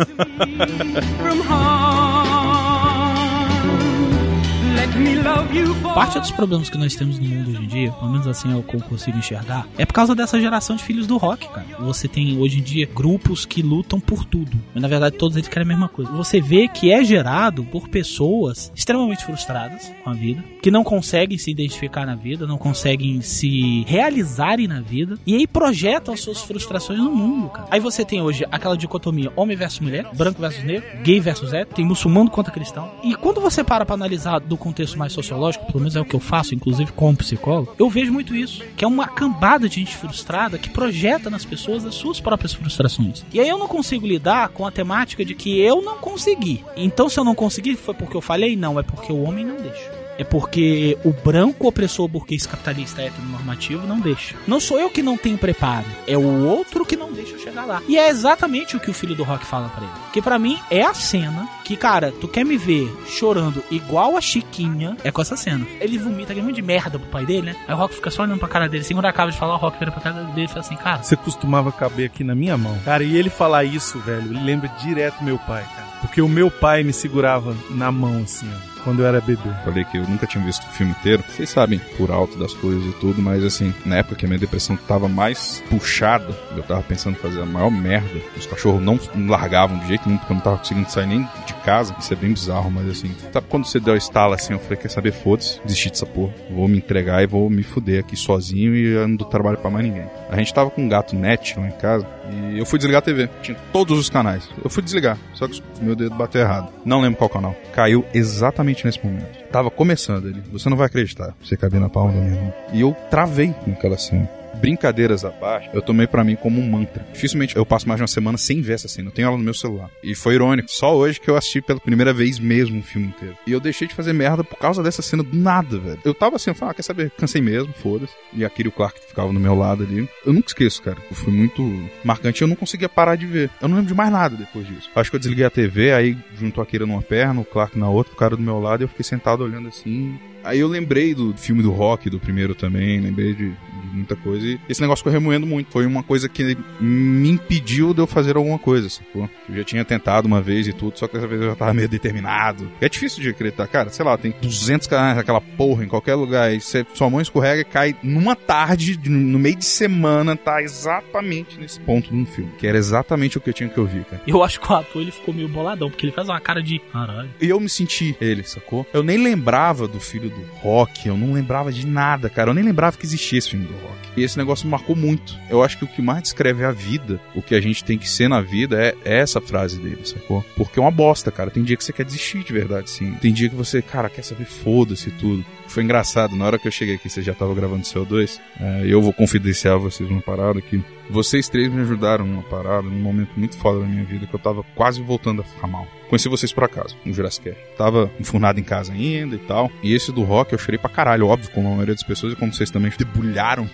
Parte dos problemas que nós temos no mundo hoje em dia, pelo menos assim é o que eu consigo enxergar, é por causa dessa geração de filhos do rock, cara. Você tem hoje em dia grupos que lutam por tudo, mas na verdade todos eles querem a mesma coisa. Você vê que é gerado por pessoas extremamente frustradas com a vida, que não conseguem se identificar na vida, não conseguem se realizarem na vida, e aí projetam suas frustrações no mundo, cara. Aí você tem hoje aquela dicotomia homem versus mulher, branco versus negro, gay versus hétero, tem muçulmano contra cristão. E quando você para pra analisar do contexto mais sociológico, pelo menos é o que eu faço, inclusive como psicólogo, eu vejo muito isso, que é uma cambada de gente frustrada que projeta nas pessoas as suas próprias frustrações. E aí eu não consigo lidar com a temática de que eu não consegui. Então se eu não consegui, foi porque eu falhei? Não, é porque o homem não deixa. É porque o branco opressor burguês capitalista heteronormativo não deixa. Não sou eu que não tenho preparo, é o outro que não deixa eu chegar lá. E é exatamente o que o filho do Rock fala pra ele. Que pra mim é a cena que, cara, tu quer me ver chorando igual a Chiquinha, é com essa cena. Ele vomita aquele monte de merda pro pai dele, né? Aí o Rock fica só olhando pra cara dele. Assim, quando acaba de falar, o Rock vira pra cara dele e fala assim, cara... Você costumava caber aqui na minha mão. Cara, e ele falar isso, velho, ele lembra direto meu pai, cara. Porque o meu pai me segurava na mão, assim, ó, quando eu era bebê. Falei que eu nunca tinha visto o filme inteiro. Vocês sabem, por alto das coisas e tudo, mas assim, na época que a minha depressão tava mais puxada, eu tava pensando em fazer a maior merda. Os cachorros não me largavam de jeito nenhum, porque eu não tava conseguindo sair nem de casa. Isso é bem bizarro, mas assim, sabe quando você deu a estala assim, eu falei, quer saber, foda-se, desisti dessa porra. Vou me entregar e vou me fuder aqui sozinho e eu não dou trabalho pra mais ninguém. A gente tava com um gato net lá em casa e eu fui desligar a T V. Tinha todos os canais. Eu fui desligar, só que o meu dedo bateu errado. Não lembro qual canal. Caiu exatamente nesse momento. Tava começando ele. Você não vai acreditar. Você cabia na palma da minha mão. E eu travei naquela cena. Brincadeiras à parte, eu tomei pra mim como um mantra. Dificilmente eu passo mais de uma semana sem ver essa cena. Eu tenho ela no meu celular. E foi irônico. Só hoje que eu assisti pela primeira vez mesmo o filme inteiro. E eu deixei de fazer merda por causa dessa cena do nada, velho. Eu tava assim, eu falei, ah, quer saber? Cansei mesmo, foda-se. E aquele Clark que ficava no meu lado ali. Eu nunca esqueço, cara. Foi muito marcante. Eu não conseguia parar de ver. Eu não lembro de mais nada depois disso. Acho que eu desliguei a T V, aí juntou a Kira numa perna, o Clark na outra, o cara do meu lado, e eu fiquei sentado olhando assim. Aí eu lembrei do filme do Rock, do primeiro também, lembrei de, de muita coisa. E esse negócio ficou remoendo muito. Foi uma coisa que me impediu de eu fazer alguma coisa, sacou? Eu já tinha tentado uma vez e tudo, só que dessa vez eu já tava meio determinado. É difícil de acreditar. Cara, sei lá, tem duzentos canais daquela porra em qualquer lugar, e você, sua mão escorrega e cai numa tarde, no meio de semana, tá exatamente nesse ponto de um filme. Que era exatamente o que eu tinha que ouvir, cara. Eu acho que o ator, ele ficou meio boladão, porque ele faz uma cara de... Caralho. E eu me senti ele, sacou? Eu nem lembrava do filho do Rock, eu não lembrava de nada, cara. Eu nem lembrava que existia esse filme do Rock. E esse negócio me marcou muito. Eu acho que o que mais descreve a vida, o que a gente tem que ser na vida, é, é essa frase dele, sacou? Porque é uma bosta, cara. Tem dia que você quer desistir de verdade, sim. Tem dia que você, cara, quer saber, foda-se tudo. Foi engraçado, na hora que eu cheguei aqui, você já tava gravando C O dois, é, eu vou confidenciar a vocês uma parada aqui. Vocês três me ajudaram numa parada, num momento muito foda da minha vida, que eu tava quase voltando a ficar mal. Conheci vocês por acaso, no Jurassic Cast. Tava enfurnado em casa ainda e tal. E esse do Rock eu chorei pra caralho, óbvio, como a maioria das pessoas, e como vocês também debulharam.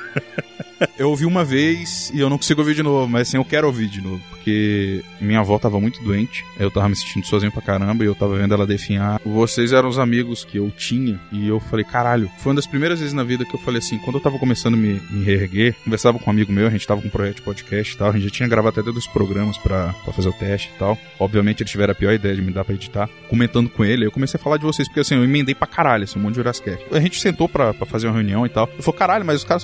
Eu ouvi uma vez e eu não consigo ouvir de novo, mas assim, eu quero ouvir de novo, porque minha avó tava muito doente, eu tava me sentindo sozinho pra caramba e eu tava vendo ela definhar. Vocês eram os amigos que eu tinha e eu falei, caralho, foi uma das primeiras vezes na vida que eu falei assim, quando eu tava começando a me, me reerguer, conversava com um amigo meu, a gente tava com um projeto de podcast e tal, a gente já tinha gravado até dois programas pra, pra fazer o teste e tal. Obviamente eles tiveram a pior ideia de me dar pra editar. Comentando com ele, eu comecei a falar de vocês, porque assim, eu emendei pra caralho, assim, um monte de Jurassic Cast. A gente sentou pra, pra fazer uma reunião e tal. Eu falei, caralho, mas os caras são maneiros,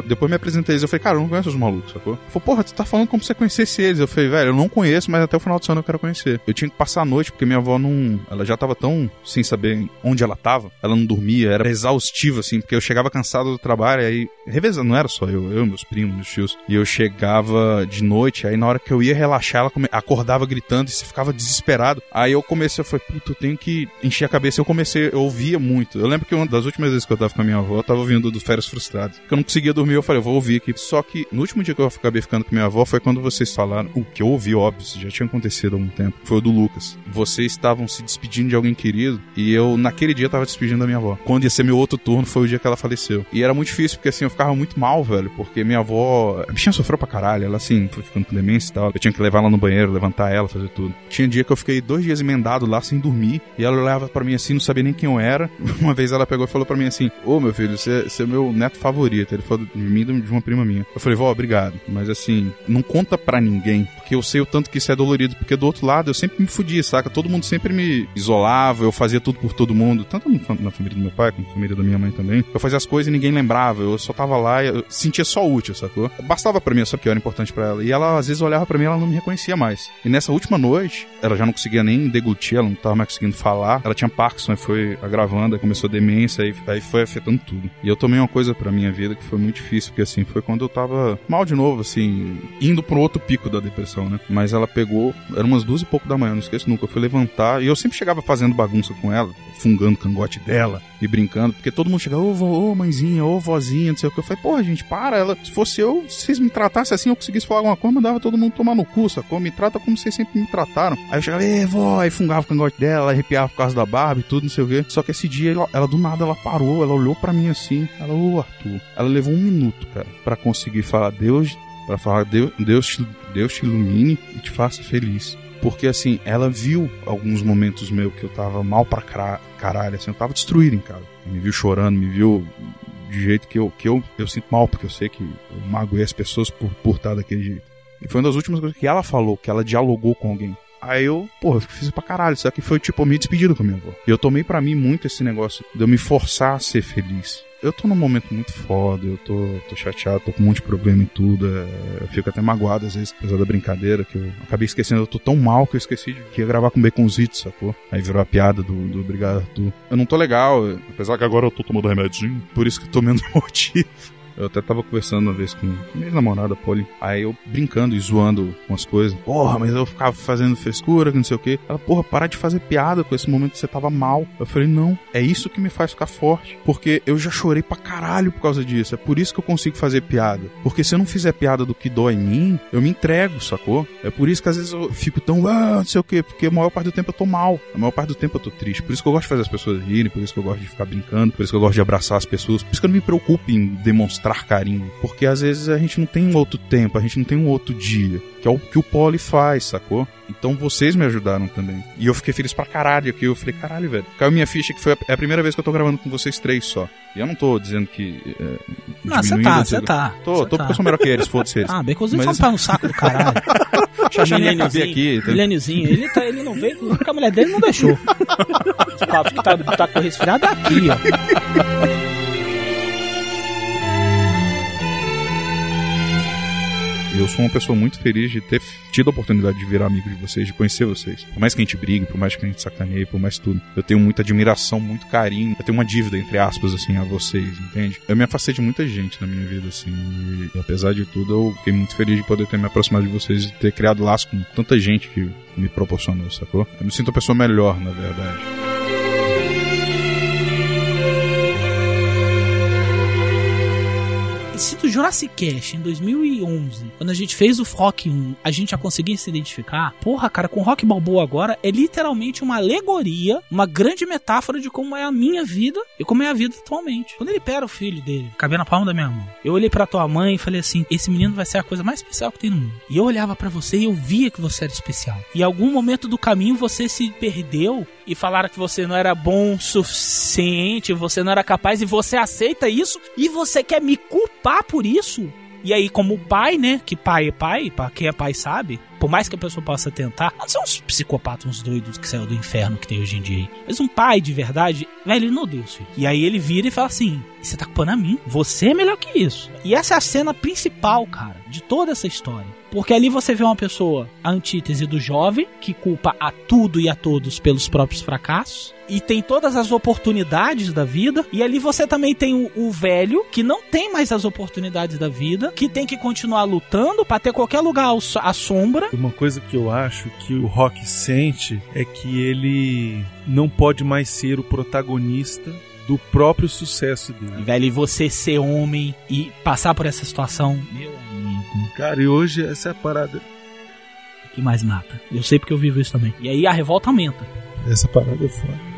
Depois me apresentei eles, eu falei, cara, eu não conheço os malucos, sacou? Ele falou, porra, tu tá falando como se você conhecesse eles. Eu falei, velho, eu não conheço, mas até o final de semana eu quero conhecer. Eu tinha que passar a noite, porque minha avó não... Ela já tava tão sem saber onde ela tava. Ela não dormia, era exaustivo, assim, porque eu chegava cansado do trabalho, aí... Revezando, não era só eu, eu, meus primos, meus tios. E eu chegava de noite, aí na hora que eu ia relaxar, ela come... acordava gritando e você ficava desesperado. Aí eu comecei, eu falei, puta, eu tenho que encher a cabeça. Eu comecei, eu ouvia muito. Eu lembro que uma das últimas vezes que eu tava com a minha avó, eu tava ouvindo do Férias Frustradas. Porque eu não conseguia dormir, eu falei, eu vou ouvir aqui. Só que no último dia que eu acabei ficando com minha avó foi quando vocês falaram, o que eu ouvi, óbvio, isso já tinha acontecido há algum tempo, foi o do Lucas. Vocês estavam se despedindo de alguém querido e eu, naquele dia, tava despedindo da minha avó. Quando ia ser meu outro turno, foi o dia que ela faleceu. E era muito difícil, porque assim, eu ficava muito mal, velho, porque minha avó, a bichinha sofreu pra caralho, ela assim, foi ficando com demência e tal, eu tinha que levar ela no banheiro, levantar ela, fazer tudo. Tinha dia que eu fiquei dois dias emendado lá, sem dormir, e ela olhava pra mim assim, não sabia nem quem eu era. Uma vez ela pegou e falou pra mim assim, ô meu filho, você, você é meu neto favorito. Ele falou de mim, de uma prima minha. Eu falei, vó, obrigado, mas assim, não conta pra ninguém, porque eu sei o tanto que isso é dolorido, porque do outro lado eu sempre me fudia, saca? Todo mundo sempre me isolava, eu fazia tudo por todo mundo, tanto na família do meu pai, como na família da minha mãe também. Eu fazia as coisas e ninguém lembrava, eu só tava lá e eu sentia só útil, sacou? Bastava pra mim, eu sabia que eu era importante pra ela. E ela, às vezes, olhava pra mim e ela não me reconhecia mais. E nessa última noite, ela já não conseguia nem deglutir, ela não tava mais conseguindo falar. Ela tinha Parkinson e foi agravando, aí começou demência, aí, aí foi afetando tudo. E eu tomei uma coisa pra minha vida que foi muito difícil, porque assim, foi quando eu tava mal de novo, assim, indo pro outro pico da depressão, né? Mas ela pegou, era umas duas e pouco da manhã, não esqueço nunca, eu fui levantar, e eu sempre chegava fazendo bagunça com ela, fungando o cangote dela e brincando, porque todo mundo chegava, ô, ô, ô mãezinha, ô, vozinha, não sei o que. Eu falei, porra, gente, para, ela, se fosse eu, se vocês me tratassem assim, eu conseguisse falar alguma coisa, mandava todo mundo tomar no cu, sacou? Me trata como vocês sempre me trataram. Aí eu chegava, ê, vó, aí fungava o cangote dela, arrepiava por causa da barba e tudo, não sei o que. Só que esse dia, ela, ela do nada, ela parou, ela olhou pra mim assim, ela, ô, Arthur, ela levou um minuto, cara, pra conseguir falar, Deus, pra falar, Deus, Deus, te, Deus te ilumine e te faça feliz. Porque, assim, ela viu alguns momentos meus que eu tava mal pra caralho, assim, eu tava destruído em casa. Me viu chorando, me viu de jeito que eu, que eu, eu sinto mal, porque eu sei que eu magoei as pessoas por, por estar daquele jeito. E foi uma das últimas coisas que ela falou, que ela dialogou com alguém. Aí eu, porra, eu fiz pra caralho, só que foi tipo me despedido com a minha avó. E eu tomei pra mim muito esse negócio de eu me forçar a ser feliz. Eu tô num momento muito foda, eu tô, tô chateado, tô com um monte de problema em tudo, é, eu fico até magoado às vezes, apesar da brincadeira, que eu acabei esquecendo, eu tô tão mal que eu esqueci de que ia gravar com baconzitos, sacou? Aí virou a piada do, do Obrigado Arthur. Eu não tô legal, apesar que agora eu tô tomando remedinho, por isso que eu tô menos motivo. Eu até tava conversando uma vez com minha ex-namorada, Polly. Aí eu brincando e zoando umas coisas. Porra, mas eu ficava fazendo frescura, que não sei o quê. Ela, porra, para de fazer piada com esse momento que você tava mal. Eu falei, não, é isso que me faz ficar forte. Porque eu já chorei pra caralho por causa disso. É por isso que eu consigo fazer piada. Porque se eu não fizer piada do que dói em mim, eu me entrego, sacou? É por isso que às vezes eu fico tão, ah, não sei o quê. Porque a maior parte do tempo eu tô mal. A maior parte do tempo eu tô triste. Por isso que eu gosto de fazer as pessoas rirem. Por isso que eu gosto de ficar brincando. Por isso que eu gosto de abraçar as pessoas. Por isso que eu não me preocupo em demonstrar carinho, porque às vezes a gente não tem um outro tempo, a gente não tem um outro dia, que é o que o Poli faz, sacou? Então vocês me ajudaram também. E eu fiquei feliz pra caralho aqui. Eu falei, caralho, velho. Caiu minha ficha que foi a, é a primeira vez que eu tô gravando com vocês três só. E eu não tô dizendo que. É, não, você tá, você tá. Tô, cê tô tá. porque eu sou melhor que eles, foda-se eles. Ah, bem que vocês vão pôr no saco do caralho. Deixa eu caber aqui. Milêniozinho, ele, tá, ele não veio, porque a mulher dele não deixou. Os copos que tá, tá com resfriado aqui, ó. Eu sou uma pessoa muito feliz de ter tido a oportunidade de virar amigo de vocês, de conhecer vocês. Por mais que a gente brigue, por mais que a gente sacaneie, por mais tudo. Eu tenho muita admiração, muito carinho. Eu tenho uma dívida, entre aspas, assim, a vocês, entende? Eu me afastei de muita gente na minha vida, assim. E apesar de tudo, eu fiquei muito feliz de poder ter me aproximado de vocês e ter criado laço com tanta gente que me proporcionou, sacou? Eu me sinto uma pessoa melhor, na verdade. Se do Jurassic Cast em dois mil e onze, quando a gente fez o Rock um, a gente já conseguia se identificar, porra, cara, com o Rock Balboa agora é literalmente uma alegoria, uma grande metáfora de como é a minha vida e como é a vida atualmente. Quando ele pega o filho dele, cabia na palma da minha mão, eu olhei pra tua mãe e falei assim, esse menino vai ser a coisa mais especial que tem no mundo. E eu olhava pra você e eu via que você era especial. E em algum momento do caminho você se perdeu e falaram que você não era bom o suficiente, você não era capaz, e você aceita isso e você quer me culpar por isso? E aí, como pai, né, que pai é pai, pra quem é pai sabe, por mais que a pessoa possa tentar, não são uns psicopatas, uns doidos que saiu do inferno que tem hoje em dia aí. Mas um pai de verdade, velho, ele não odeia isso. E aí ele vira e fala assim, você tá culpando a mim? Você é melhor que isso. E essa é a cena principal, cara, de toda essa história. Porque ali você vê uma pessoa, a antítese do jovem, que culpa a tudo e a todos pelos próprios fracassos, e tem todas as oportunidades da vida, e ali você também tem o, o velho, que não tem mais as oportunidades da vida, que tem que continuar lutando pra ter qualquer lugar à sombra. Uma coisa que eu acho que o Rock sente é que ele não pode mais ser o protagonista do próprio sucesso dele. Velho, e você ser homem e passar por essa situação, meu amigo. Cara, e hoje essa é a parada que mais mata. Eu sei porque eu vivo isso também. E aí a revolta aumenta. Essa parada é foda.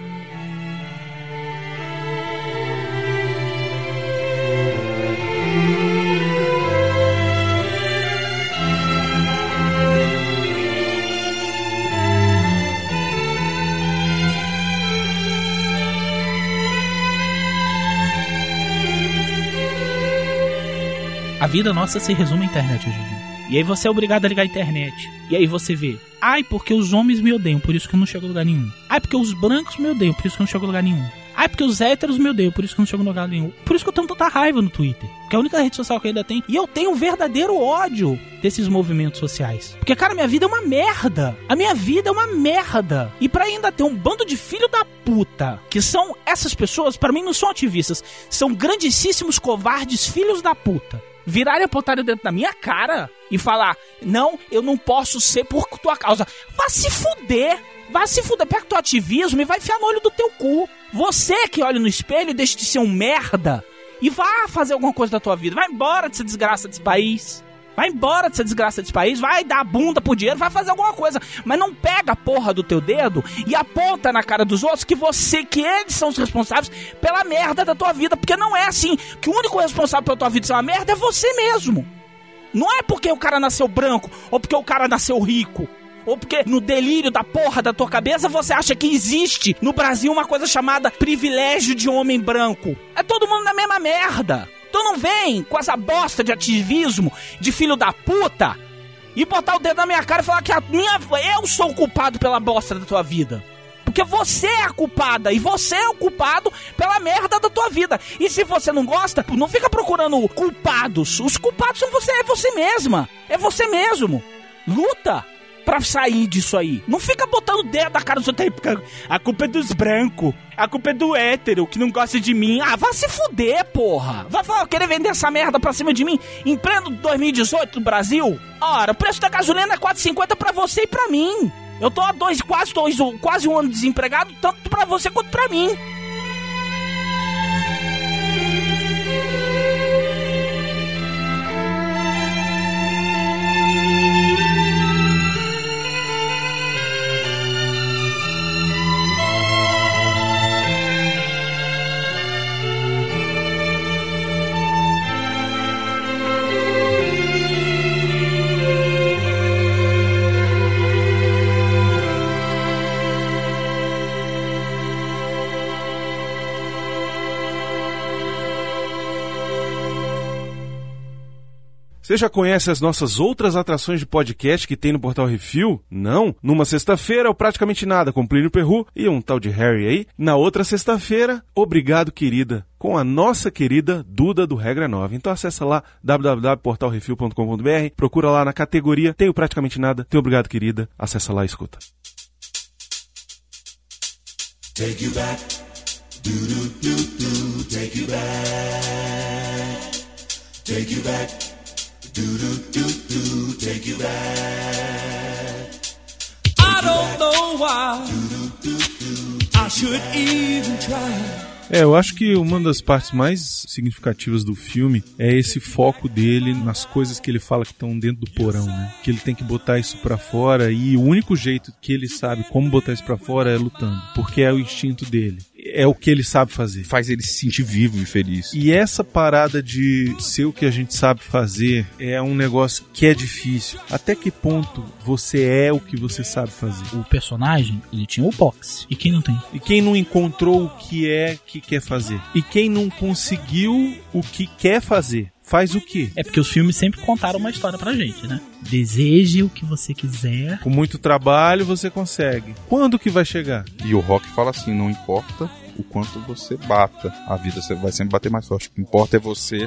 A vida nossa se resume à internet hoje em dia. E aí você é obrigado a ligar a internet. E aí você vê, ai, porque os homens me odeiam, por isso que eu não chego a lugar nenhum. Ai, porque os brancos me odeiam, por isso que eu não chego a lugar nenhum. Ai, porque os héteros me odeiam, por isso que eu não chego a lugar nenhum. Por isso que eu tenho tanta raiva no Twitter. Porque é a única rede social que eu ainda tenho. E eu tenho um verdadeiro ódio desses movimentos sociais. Porque, cara, minha vida é uma merda. A minha vida é uma merda. E pra ainda ter um bando de filho da puta, que são essas pessoas, pra mim não são ativistas, são grandíssimos covardes filhos da puta. Virarem apontarem dentro da minha cara e falar, não, eu não posso ser por tua causa. Vá se fuder. Vá se fuder. Pega o teu ativismo e vai enfiar no olho do teu cu. Você que olha no espelho e deixa de ser um merda e vá fazer alguma coisa da tua vida. Vai embora dessa desgraça desse país. Vai embora dessa desgraça desse país. Vai dar a bunda pro dinheiro, vai fazer alguma coisa. Mas não pega a porra do teu dedo e aponta na cara dos outros que você, que eles são os responsáveis pela merda da tua vida. Porque não é assim, que o único responsável pela tua vida ser uma merda é você mesmo. Não é porque o cara nasceu branco, ou porque o cara nasceu rico, ou porque no delírio da porra da tua cabeça você acha que existe no Brasil uma coisa chamada privilégio de homem branco. É todo mundo na mesma merda. Então não vem com essa bosta de ativismo de filho da puta e botar o dedo na minha cara e falar que a minha, eu sou o culpado pela bosta da tua vida. Porque você é a culpada e você é o culpado pela merda da tua vida. E se você não gosta, não fica procurando culpados. Os culpados são você, é você mesma. É você mesmo. Luta pra sair disso aí. Não fica botando o dedo na cara do seu tempo. A culpa é dos brancos. A culpa é do hétero que não gosta de mim. Ah, vai se fuder, porra. Vai falar, querer vender essa merda pra cima de mim em pleno dois mil e dezoito no Brasil? Ora, o preço da gasolina é quatro reais e cinquenta centavos pra você e pra mim. Eu tô há dois, quase, dois, quase um ano desempregado, tanto pra você quanto pra mim. Você já conhece as nossas outras atrações de podcast que tem no Portal Refil? Não? Numa sexta-feira, o Praticamente Nada, com Plínio Perru e um tal de Harry aí. Na outra sexta-feira, Obrigado Querida, com a nossa querida Duda do Regra nove. Então acessa lá, w w w ponto portal refil ponto com ponto b r, procura lá na categoria, tem o Praticamente Nada, tem o Obrigado Querida, acessa lá e escuta. Take you back, do do do do, take you back, take you back. Do do do do, take you back. I don't know why I should even try. É, eu acho que uma das partes mais significativas do filme é esse foco dele nas coisas que ele fala que estão dentro do porão, né? Que ele tem que botar isso pra fora e o único jeito que ele sabe como botar isso pra fora é lutando, porque é o instinto dele. É o que ele sabe fazer. Faz ele se sentir vivo e feliz. E essa parada de ser o que a gente sabe fazer é um negócio que é difícil. Até que ponto você é o que você sabe fazer? O personagem, ele tinha o boxe. E quem não tem? E quem não encontrou o que é que quer fazer? E quem não conseguiu o que quer fazer? Faz o quê? É porque os filmes sempre contaram uma história pra gente, né? Deseje o que você quiser. Com muito trabalho você consegue. Quando que vai chegar? E o Rock fala assim, não importa o quanto você bata, a vida vai sempre bater mais forte. O que importa é você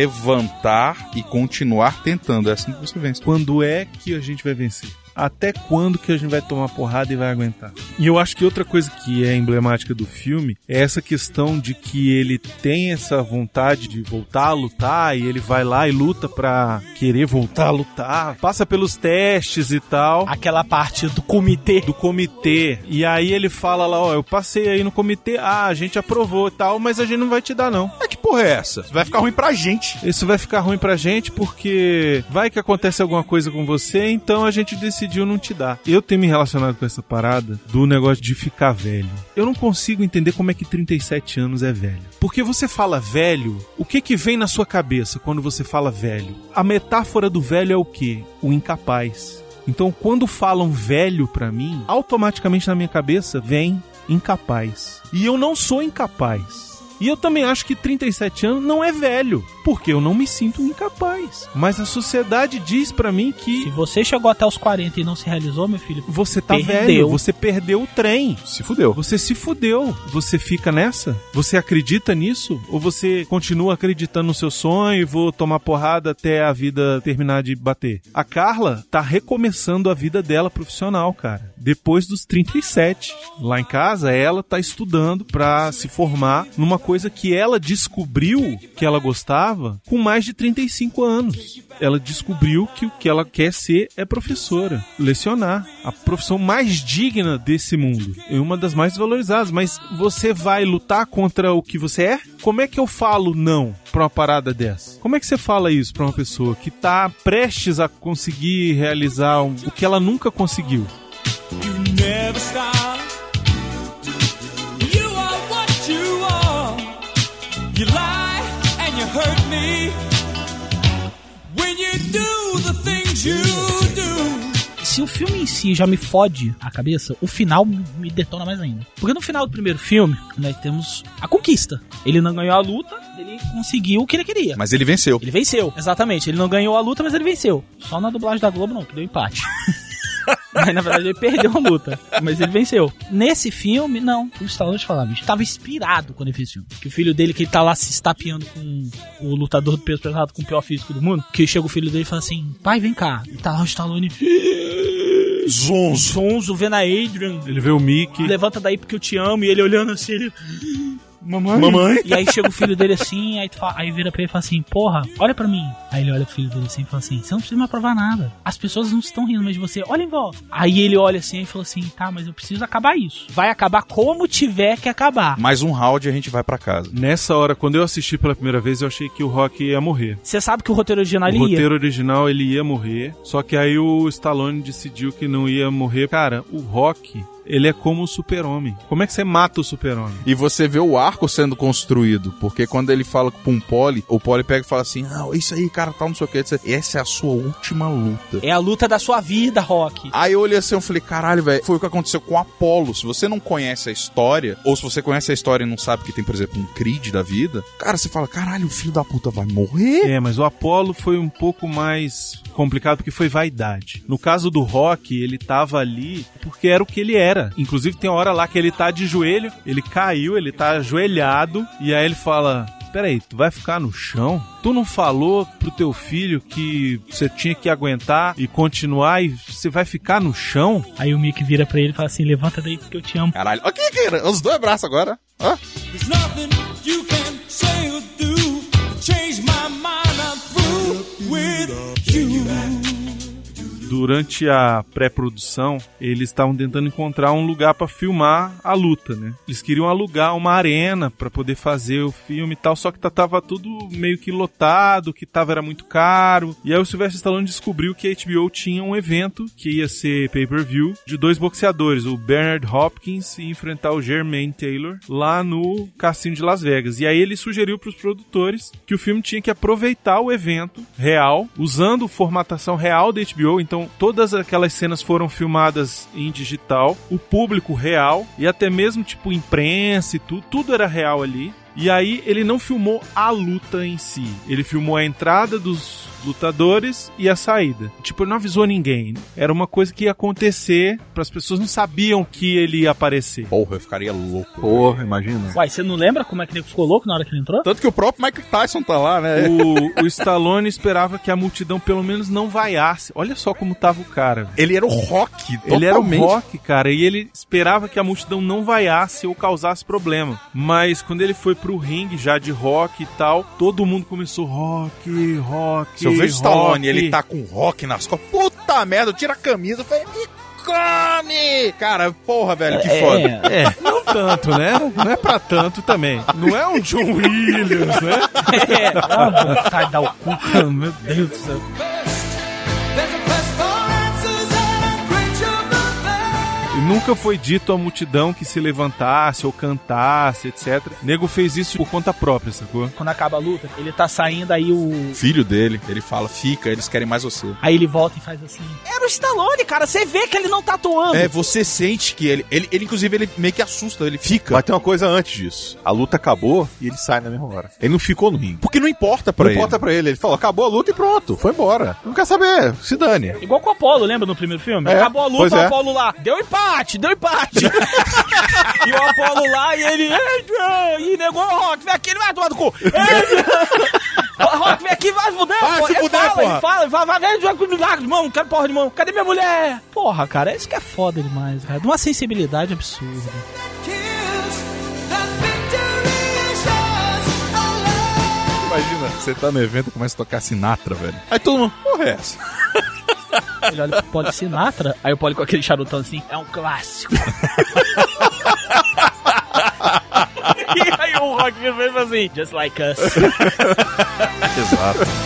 levantar e continuar tentando. É assim que você vence. Quando é que a gente vai vencer? Até quando que a gente vai tomar porrada e vai aguentar? E eu acho que outra coisa que é emblemática do filme é essa questão de que ele tem essa vontade de voltar a lutar e ele vai lá e luta pra querer voltar a lutar, passa pelos testes e tal. Aquela parte do comitê. Do comitê. E aí ele fala lá, ó, eu passei aí no comitê, ah, a gente aprovou e tal, mas a gente não vai te dar não. É que porra é essa? Isso vai ficar ruim pra gente. Isso vai ficar ruim pra gente porque vai que acontece alguma coisa com você, então a gente decide decidiu não te dar. Eu tenho me relacionado com essa parada do negócio de ficar velho. Eu não consigo entender como é que trinta e sete anos é velho. Porque você fala velho, o que que vem na sua cabeça quando você fala velho? A metáfora do velho é o quê? O incapaz. Então, quando falam velho pra mim, automaticamente na minha cabeça vem incapaz. E eu não sou incapaz. E eu também acho que trinta e sete anos não é velho, porque eu não me sinto incapaz. Mas a sociedade diz pra mim que... Se você chegou até os quarenta e não se realizou, meu filho, você tá perdeu. velho, você perdeu o trem. Se fudeu. Você se fudeu. Você fica nessa? Você acredita nisso? Ou você continua acreditando no seu sonho e vou tomar porrada até a vida terminar de bater? A Carla tá recomeçando a vida dela profissional, cara. Depois dos trinta e sete. Lá em casa, ela tá estudando pra se formar numa coisa que ela descobriu que ela gostava com mais de trinta e cinco anos. Ela descobriu que o que ela quer ser é professora, lecionar. A profissão mais digna desse mundo. É uma das mais valorizadas. Mas você vai lutar contra o que você é? Como é que eu falo não pra uma parada dessa? Como é que você fala isso pra uma pessoa que tá prestes a conseguir realizar um, o que ela nunca conseguiu? You never stop. You are what you are. You lie and you hurt me. When you do the things you do. Se o filme em si já me fode a cabeça, o final me detona mais ainda. Porque no final do primeiro filme, nós temos a conquista. Ele não ganhou a luta, ele conseguiu o que ele queria. Mas ele venceu. Ele venceu, exatamente. Ele não ganhou a luta, mas ele venceu. Só na dublagem da Globo não, que deu empate. Mas na verdade ele perdeu a luta, mas ele venceu. Nesse filme, não. O Stallone te falava, bicho, tava inspirado quando ele fez o filme. Que o filho dele, que ele tá lá se estapeando com o lutador do peso pesado com o pior físico do mundo, que chega o filho dele e fala assim, pai, vem cá. E tá lá o Stallone... Zonzo. Zonzo, vendo a Adrian. Ele vê o Mickey. Levanta daí porque eu te amo. E ele olhando assim, ele... Mamãe. Mamãe. E aí chega o filho dele assim, aí, tu fala, aí vira pra ele e fala assim, porra, olha pra mim. Aí ele olha pro filho dele assim e fala assim, você não precisa me aprovar nada. As pessoas não estão rindo mais de você. Olha em volta. Aí ele olha assim e fala assim, tá, mas eu preciso acabar isso. Vai acabar como tiver que acabar. Mais um round e a gente vai pra casa. Nessa hora, quando eu assisti pela primeira vez, eu achei que o Rock ia morrer. Você sabe que o roteiro original ele O ia. roteiro original ele ia morrer, só que aí o Stallone decidiu que não ia morrer. Cara, o Rock... ele é como o super-homem. Como é que você mata o super-homem? E você vê o arco sendo construído, porque quando ele fala com um Poli, o Poli pega e fala assim, ah, isso aí, cara, tal, não sei o que. Essa é a sua última luta. É a luta da sua vida, Rock. Aí eu olhei assim, eu falei, caralho, velho, foi o que aconteceu com o Apollo. Se você não conhece a história, ou se você conhece a história e não sabe que tem, por exemplo, um Creed da vida, cara, você fala, caralho, o filho da puta vai morrer? É, mas o Apollo foi um pouco mais complicado, porque foi vaidade. No caso do Rock, ele tava ali porque era o que ele era. Inclusive tem uma hora lá que ele tá de joelho, ele caiu, ele tá ajoelhado, e aí ele fala, peraí, tu vai ficar no chão? Tu não falou pro teu filho que você tinha que aguentar e continuar e você vai ficar no chão? Aí o Mickey vira pra ele e fala assim, levanta daí porque eu te amo. Caralho, ok, cara, os dois abraços agora. Hã? There's nothing you can say or do to change my mind. I'm through with you. Durante a pré-produção, eles estavam tentando encontrar um lugar pra filmar a luta, né? Eles queriam alugar uma arena pra poder fazer o filme e tal, só que tava tudo meio que lotado, que tava era muito caro. E aí o Sylvester Stallone descobriu que a H B O tinha um evento que ia ser pay-per-view de dois boxeadores, o Bernard Hopkins e enfrentar o Jermaine Taylor lá no Cassino de Las Vegas. E aí ele sugeriu pros produtores que o filme tinha que aproveitar o evento real, usando formatação real da H B O, então todas aquelas cenas foram filmadas em digital, o público real e até mesmo tipo imprensa e tudo, tudo era real ali. E aí ele não filmou a luta em si. Ele filmou a entrada dos lutadores e a saída. Tipo, ele não avisou ninguém. Era uma coisa que ia acontecer, para as pessoas não sabiam que ele ia aparecer. Porra, eu ficaria louco. Porra, imagina. Uai, você não lembra como é que ele ficou louco na hora que ele entrou? Tanto que o próprio Mike Tyson tá lá, né? O, o Stallone esperava que a multidão pelo menos não vaiasse. Olha só como tava o cara. Ele era o Rock, totalmente. Ele era o Rock, cara, e ele esperava que a multidão não vaiasse ou causasse problema. Mas quando ele foi pro ringue, já de Rock e tal, todo mundo começou Rock, Rock, Se eu vejo o Rock. Stallone e ele tá com Rock nas costas, puta merda, eu tiro a camisa e falei, me come! Cara, porra, velho, que É, foda. É, não tanto, né? Não é pra tanto também. Não é um John Williams, né? É, ó, vontade de dar o cu. Meu Deus do céu. E nunca foi dito à multidão que se levantasse ou cantasse, etcétera. Nego fez isso por conta própria, sacou? Quando acaba a luta, ele tá saindo, aí o... Filho dele, ele fala, fica, eles querem mais você. Aí ele volta e faz assim. Era o Stallone, cara, você vê que ele não tá atuando. É, você sente que ele, ele, ele inclusive, ele meio que assusta, ele fica. Mas tem uma coisa antes disso. A luta acabou e ele sai na mesma hora. Ele não ficou no ringue. Porque não importa pra Não ele. importa pra ele. Ele falou, acabou a luta e pronto. Foi embora. Não quer saber. Se dane. Igual com o Apollo, lembra no primeiro filme? É, Acabou a pois luta, o é. Apollo lá, deu empate, deu empate. E o Apollo lá, e ele, Adrian, e negou o Rock, vem aqui, ele vai tomar do cu. Adrian, Rock, vem aqui, vai fuder, Vai pô. se Ele fuder, fala, porra. ele fala, ele fala, vai, vai, joga com milagre de mão, não quero porra de mão, cadê minha mulher? Porra, cara, isso que é foda demais, cara, de uma sensibilidade absurda. Imagina, você tá no evento e começa a tocar Sinatra, velho. Aí todo mundo, porra é essa? Ele olha pro Poli Sinatra, aí o Poli com aquele charutão assim, é um clássico. E aí o Rock vira mesmo assim, just like us. Exato.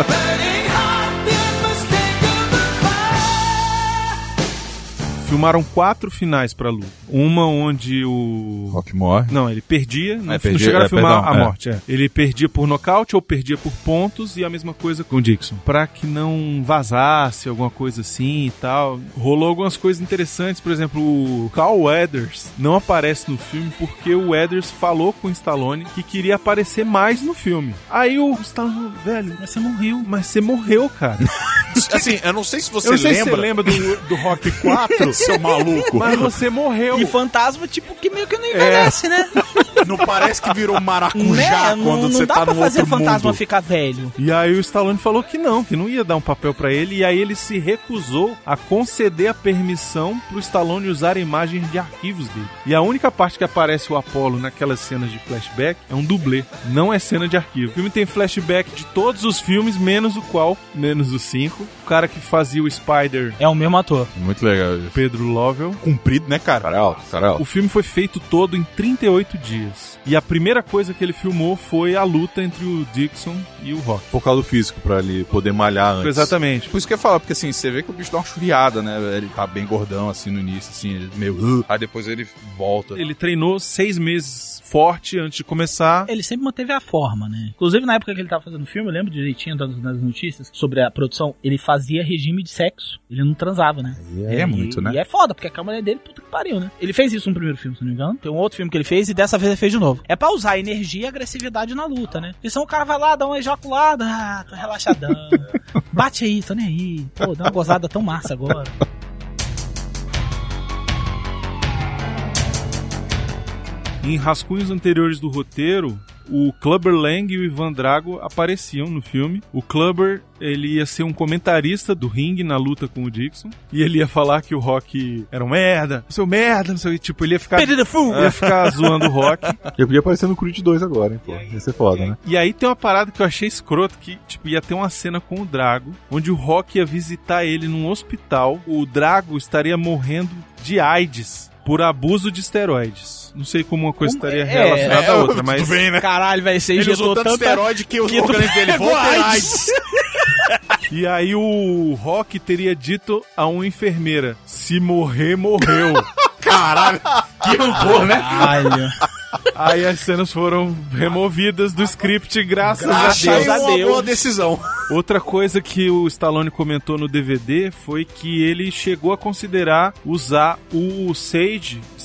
Filmaram quatro finais pra luta. Uma onde o... Rock morre. Não, ele perdia, não, É, não perdia, chegaram é, a filmar perdão, a é. morte. É. Ele perdia por nocaute ou perdia por pontos, e a mesma coisa com o Dixon. Pra que não vazasse alguma coisa assim e tal. Rolou algumas coisas interessantes, por exemplo, o Carl Weathers não aparece no filme porque o Weathers falou com o Stallone que queria aparecer mais no filme. Aí o Stallone, velho, mas você morreu. Mas você morreu, cara. Assim, eu não sei se você Eu não sei lembra. se você lembra do, do Rock quatro, seu maluco. mas você morreu. E fantasma, tipo, que meio que não envelhece, né? Não parece que virou maracujá Né? quando não, você não dá tá pra no fazer outro fantasma mundo. ficar velho. E aí o Stallone falou que não, que não ia dar um papel pra ele, e aí ele se recusou a conceder a permissão pro Stallone usar imagens de arquivos dele. E a única parte que aparece o Apollo naquelas cenas de flashback é um dublê, não é cena de arquivo. O filme tem flashback de todos os filmes, menos o qual, menos o cinco. O cara que fazia o Spider, É o mesmo ator. Muito legal isso. Pedro Lovell. Comprido, né, cara? Cara alto, cara alto. O filme foi feito todo em trinta e oito dias. E a primeira coisa que ele filmou foi a luta entre o Dixon e o Rock. Por causa do físico, pra ele poder malhar antes. Exatamente. Por isso que eu ia falar, porque assim, você vê que o bicho dá uma churiada, né? Ele tá bem gordão, assim, no início, assim, ele meio... Uh, aí depois ele volta. Ele treinou seis meses forte antes de começar. Ele sempre manteve a forma, né? Inclusive, na época que ele tava fazendo o filme, eu lembro direitinho das, das notícias sobre a produção, ele fazia regime de sexo. Ele não transava, né? Ele é muito, e, né? E é foda, porque a mulher dele, puta que pariu, né? Ele fez isso no primeiro filme, se não me engano. Tem um outro filme que ele fez e dessa vez ele fez de novo. É pra usar energia e agressividade na luta, né? Porque senão o cara vai lá, dá uma ejaculada, ah, tô relaxadão. Bate aí, tô nem aí. Pô, dá uma gozada tão massa agora. Em rascunhos anteriores do roteiro, o Clubber Lang e o Ivan Drago apareciam no filme. O Clubber, ele ia ser um comentarista do ringue na luta com o Dixon. E ele ia falar que o Rock era um merda, seu merda, não sei o que. Tipo, ele ia ficar, ia ficar zoando o Rock. Eu podia aparecer no Creed dois agora, hein, pô. Ia ser foda, né? E aí tem uma parada que eu achei escroto, que tipo, ia ter uma cena com o Drago, onde o Rock ia visitar ele num hospital. O Drago estaria morrendo de AIDS por abuso de esteroides. Não sei como uma coisa estaria relacionada é, à outra, mas... Tudo bem, né? Caralho, velho, você Ele injetou usou tanto tanta... esteroide que os que tu organismos dele pegou vão ter AIDS. AIDS. E aí o Rock teria dito a uma enfermeira, se morrer, morreu. Caralho, que horror, né? Caralho. Aí as cenas foram removidas do script, graças, Graças a Deus. a Uma Deus. boa decisão. Outra coisa que o Stallone comentou no D V D foi que ele chegou a considerar usar o Sage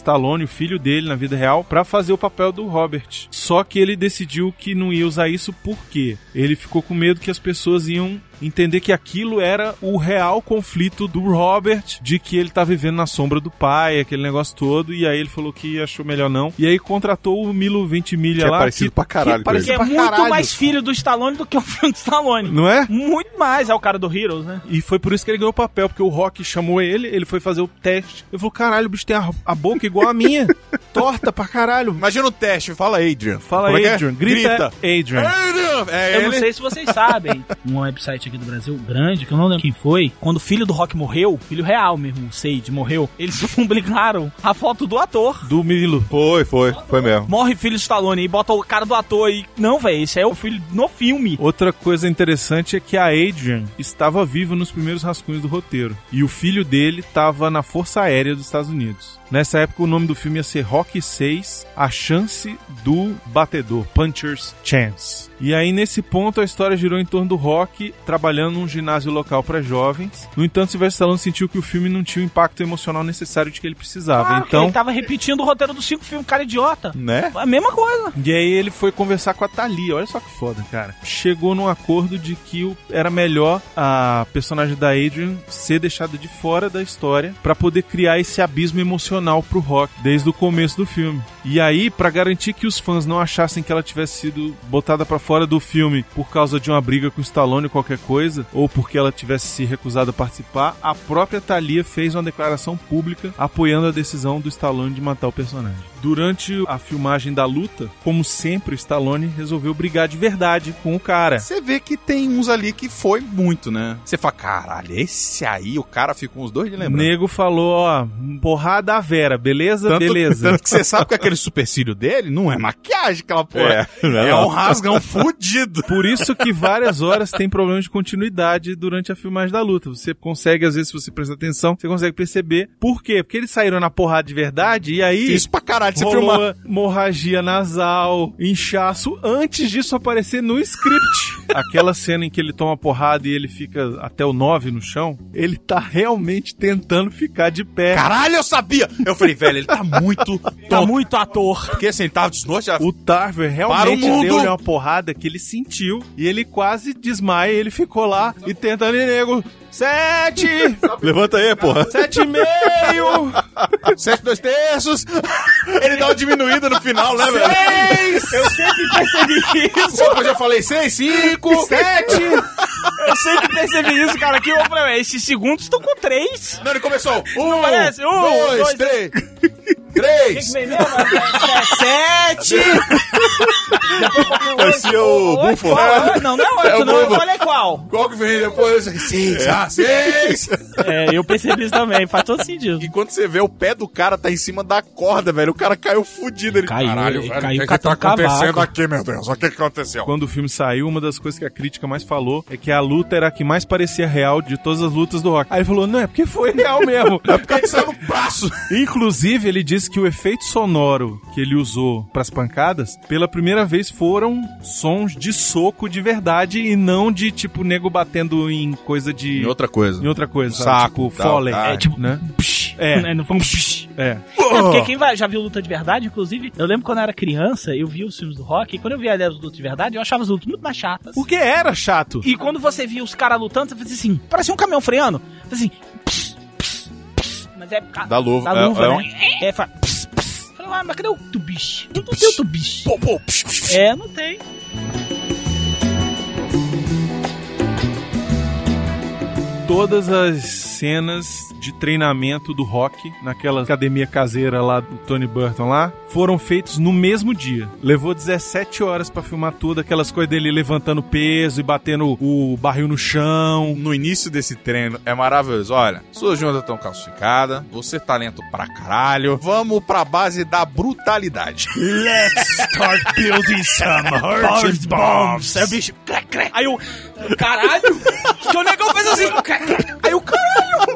Stallone, o filho dele, na vida real, pra fazer o papel do Robert. Só que ele decidiu que não ia usar isso porque ele ficou com medo que as pessoas iam entender que aquilo era o real conflito do Robert, de que ele tá vivendo na sombra do pai, aquele negócio todo, e aí ele falou que achou melhor não. E aí contratou o Milo Ventimiglia lá. Que é parecido que, pra caralho. Que é, que é muito caralho. mais filho do Stallone do que o filho do Stallone. Não é? Muito mais. É o cara do Heroes, né? E foi por isso que ele ganhou o papel, porque o Rock chamou ele, ele foi fazer o teste. Ele falou, caralho, o bicho tem a, a boca igual a minha. Torta pra caralho. Imagina o teste, fala Adrian. Fala Como é que é? Adrian, grita, Adrian. Adrian! É Eu ele? não sei se vocês sabem, um website aqui do Brasil grande, que eu não lembro quem foi, quando o filho do Rock morreu, filho real mesmo, o Sage, morreu, eles publicaram a foto do ator. Do Milo. Foi, foi, foi mesmo. Morre filho do Stallone e bota o cara do ator aí. Não, velho, esse é o filho no filme. Outra coisa interessante é que a Adrian estava viva nos primeiros rascunhos do roteiro. E o filho dele estava na Força Aérea dos Estados Unidos. Nessa época o nome do filme ia ser Rocky seis, A Chance do Batedor, Puncher's Chance. E aí nesse ponto a história girou em torno do Rocky trabalhando num ginásio local para jovens. No entanto, Sylvester Stallone sentiu que o filme não tinha o impacto emocional necessário de que ele precisava. Claro, então ele tava repetindo o roteiro dos cinco filmes, cara idiota. Né? A mesma coisa. E aí ele foi conversar com a Thalia, olha só que foda, cara. Chegou num acordo de que o- era melhor a personagem da Adrian ser deixada de fora da história pra poder criar esse abismo emocional pro Rock desde o começo do filme. E aí, pra garantir que os fãs não achassem que ela tivesse sido botada pra fora do filme por causa de uma briga com o Stallone ou qualquer coisa, ou porque ela tivesse se recusado a participar, a própria Thalia fez uma declaração pública apoiando a decisão do Stallone de matar o personagem. Durante a filmagem da luta, como sempre, o Stallone resolveu brigar de verdade com o cara. Você vê que tem uns ali que foi muito, né? Você fala, caralho, esse aí, o cara fica com os dois de O lembrança. nego falou, ó, porrada a Vera, beleza? Tanto, beleza. tanto que você sabe que aquele supercílio dele não é maquiagem, aquela porra. É, não é É não. um rasgão fudido. Por isso que várias horas tem problemas de continuidade durante a filmagem da luta. Você consegue, às vezes, se você prestar atenção, você consegue perceber. Por quê? Porque eles saíram na porrada de verdade e aí Isso pra caralho, você rolou filmar. hemorragia nasal, inchaço, antes disso aparecer no script. Aquela cena em que ele toma porrada e ele fica até o nove no chão, ele tá realmente tentando ficar de pé. Caralho, eu sabia! Eu falei, velho, ele tá muito Tá tonto. muito ator. Porque assim, ele tava desnorteado. O Tarver Para o realmente mundo! deu-lhe uma porrada que ele sentiu e ele quase desmaia. Ele ficou lá e tentando, e nego, sete, Levanta aí, porra. sete e meio, Sete, dois terços. Ele dá uma diminuída no final, né, velho? Seis! Eu sempre percebi isso. Opa, eu já falei seis, cinco, Sete! Eu sempre percebi isso, cara. Aqui eu falei, ué, esses segundos estão com três. Não, ele começou. Um, parece? Um, dois, dois, três. O que que Três. vem mesmo? É Sete! Parecia o Oi, Bufo. qual? Não, não é É oito, o não. Eu Bufo. falei qual? Qual que vem depois? Seis. Ah, seis. É, eu percebi isso também. Faz todo sentido. E quando você vê, o pé do cara tá em cima da corda, velho. O cara caiu fudido. Ele, Caiu, caralho, ele velho. caiu o que, que catando tá acontecendo cavaco. aqui, meu Deus? O que que aconteceu? Quando o filme saiu, uma das coisas que a crítica mais falou é que a luta era a que mais parecia real de todas as lutas do Rock. Aí ele falou, não, é porque foi real mesmo. É porque ele saiu no braço. Inclusive, ele disse que o efeito sonoro que ele usou pras pancadas, pela primeira vez foram sons de soco de verdade e não de, tipo, nego batendo em coisa de... E outra coisa. Em outra coisa, Um sabe? saco, Tipo, tal, Foley. tá. É tipo, né? psh, É. né, não foi um psh. É. É, porque quem vai- já viu luta de verdade, inclusive, eu lembro quando eu era criança, eu via os filmes do Rock, e quando eu via as lutas de verdade, eu achava as lutas muito mais chatas. Porque era chato. E quando você via os caras lutando, você fazia assim, parecia um caminhão freando. Fazia assim, pss, pss, pss. Mas é por causa Da luva. da luva, É- é né? É, fala, pss, pss. Eu falei, ah, mas cadê o tubiche? Não tem o tubiche. É, não tem. Todas as cenas de treinamento do Rock naquela academia caseira lá do Tony Burton lá foram feitos no mesmo dia. Levou dezessete horas pra filmar tudo, aquelas coisas dele levantando peso e batendo o barril no chão. No início desse treino é maravilhoso. Olha, suas juntas estão calcificadas, você tá lento pra caralho. Vamos pra base da brutalidade. Let's start building some hurt bombs. Aí o bicho, crack, crack. Aí o caralho, que o negão fez assim, crack, crack. Aí o caralho.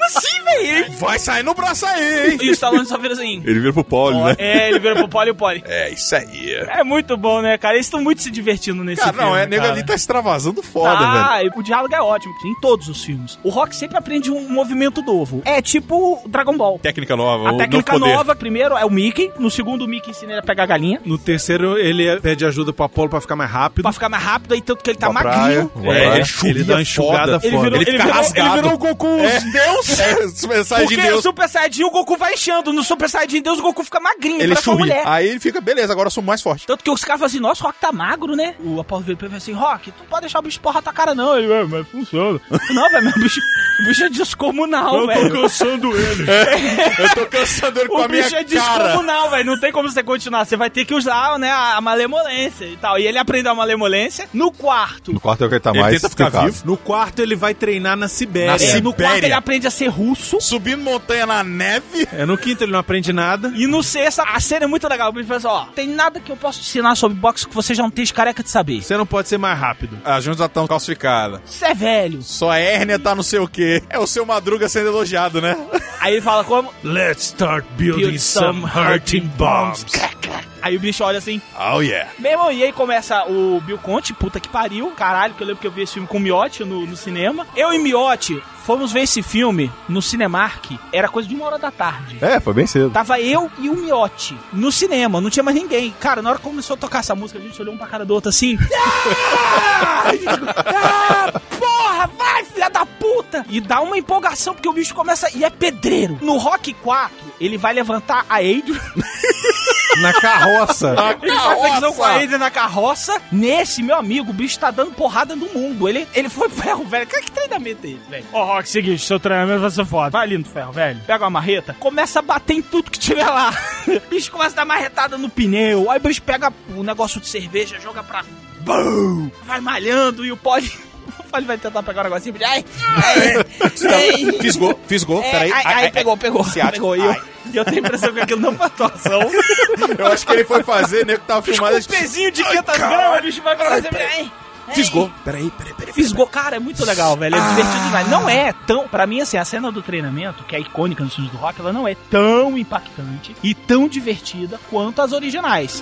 assim, velho? Vai sair no braço aí, hein? E o Stallone só vira assim. Ele vira pro Poli, né? É, ele vira pro Poli e o Poli. É, isso aí. É muito bom, né, cara? Eles estão muito se divertindo nesse Cara, filme. não, é, nego cara. ali tá extravasando foda, Ah, velho. e o diálogo é ótimo, em todos os filmes. O Rock sempre aprende um movimento novo. É tipo Dragon Ball. Técnica nova, A o técnica novo poder. nova, primeiro, é o Mickey. No segundo, o Mickey ensina ele a pegar a galinha. No terceiro, ele pede ajuda pro Apollo pra ficar mais rápido. Pra ficar mais rápido, aí tanto que ele tá Pra magrinho. praia. É, É, ele, churia ele dá uma enxugada foda. foda. Ele virou, Ele ele, fica virou, rasgado. ele virou o Goku É. Deus. É, Super Saiyajin Porque Deus. o Super Saiyajin, o Goku vai inchando. No Super Saiyajin Deus, o Goku fica magrinho, Ele parece uma churria. mulher. Aí ele fica, beleza, agora eu sou mais forte. Tanto que os caras falam assim, nossa, o Rock tá magro, né? O Apollo veio pra ele e falou assim, Rock, tu não pode deixar o bicho porra tua cara não. Ele, mas funciona. Não, velho, o bicho, o bicho é descomunal, velho. cansando ele. Eu tô cansando ele com O a minha bicho é cara. descomunal, velho. Não tem como você continuar. Você vai ter que usar, né, a malemolência e tal. E ele aprendeu a malemolência no quarto. No quarto é o que ele tá Ele mais tenta ficar explicado. vivo. No quarto, ele vai treinar na Sibéria. Na É, Sibéria. no quarto ele aprende a ser russo. Subindo montanha na neve. É, no quinto, ele não aprende nada. E no sexto, a cena é muito legal. O bicho fala assim, ó, tem nada que eu possa te ensinar sobre boxe que você já não esteja careca de saber. Você não pode ser mais rápido. As juntas já estão calcificadas. Você é velho. Sua hérnia tá não sei o quê. É o seu Madruga sendo elogiado, né? Aí ele fala como? Let's start building Build some hurting bombs. Aí o bicho olha assim, Oh, yeah. meu irmão, e aí começa o Bill Conte, puta que pariu, caralho, que eu lembro que eu vi esse filme com o Miotti no, no cinema. Eu e Miotti fomos ver esse filme no Cinemark, era coisa de uma hora da tarde. É, foi bem cedo. Tava eu e o Miotti no cinema, não tinha mais ninguém. Cara, na hora que começou a tocar essa música, a gente olhou um pra cara do outro assim. Ah! Ah, porra, vai, filha da puta! E dá uma empolgação, porque o bicho começa. E é pedreiro. No Rock quatro, ele vai levantar a Adrian. Na carroça. Ele faz flexão com a Adrian na carroça. Nesse, meu amigo, o bicho tá dando porrada no mundo. Ele, ele foi pro ferro velho. Cara, que treinamento é esse, velho? Ó, Rock, seguinte, seu treinamento vai ser foda. Vai ali no ferro velho, pega uma marreta, começa a bater em tudo que tiver lá. O bicho começa a dar marretada no pneu. Aí o bicho pega o negócio de cerveja, joga pra. Bum! Vai malhando e o pode. O Poli vai tentar pegar o negocinho. Ai, ai, ai. Fisgou, fisgou, É, peraí. ai, Ai, ai, ai, pegou, pegou. ciático. Pegou. E eu, Ai. e eu tenho a impressão que aquilo não foi atuação. Eu acho que ele foi fazer, nego que tava filmado. Um pezinho de quinhentas gramas, o bicho vai pra você. Ai, Fisgou. Peraí, peraí, peraí. Fisgou, cara, é muito legal, velho. É divertido demais. Não é tão. Pra mim, assim, a cena do treinamento, que é icônica nos filmes do Rock, ela não é tão impactante e tão divertida quanto as originais.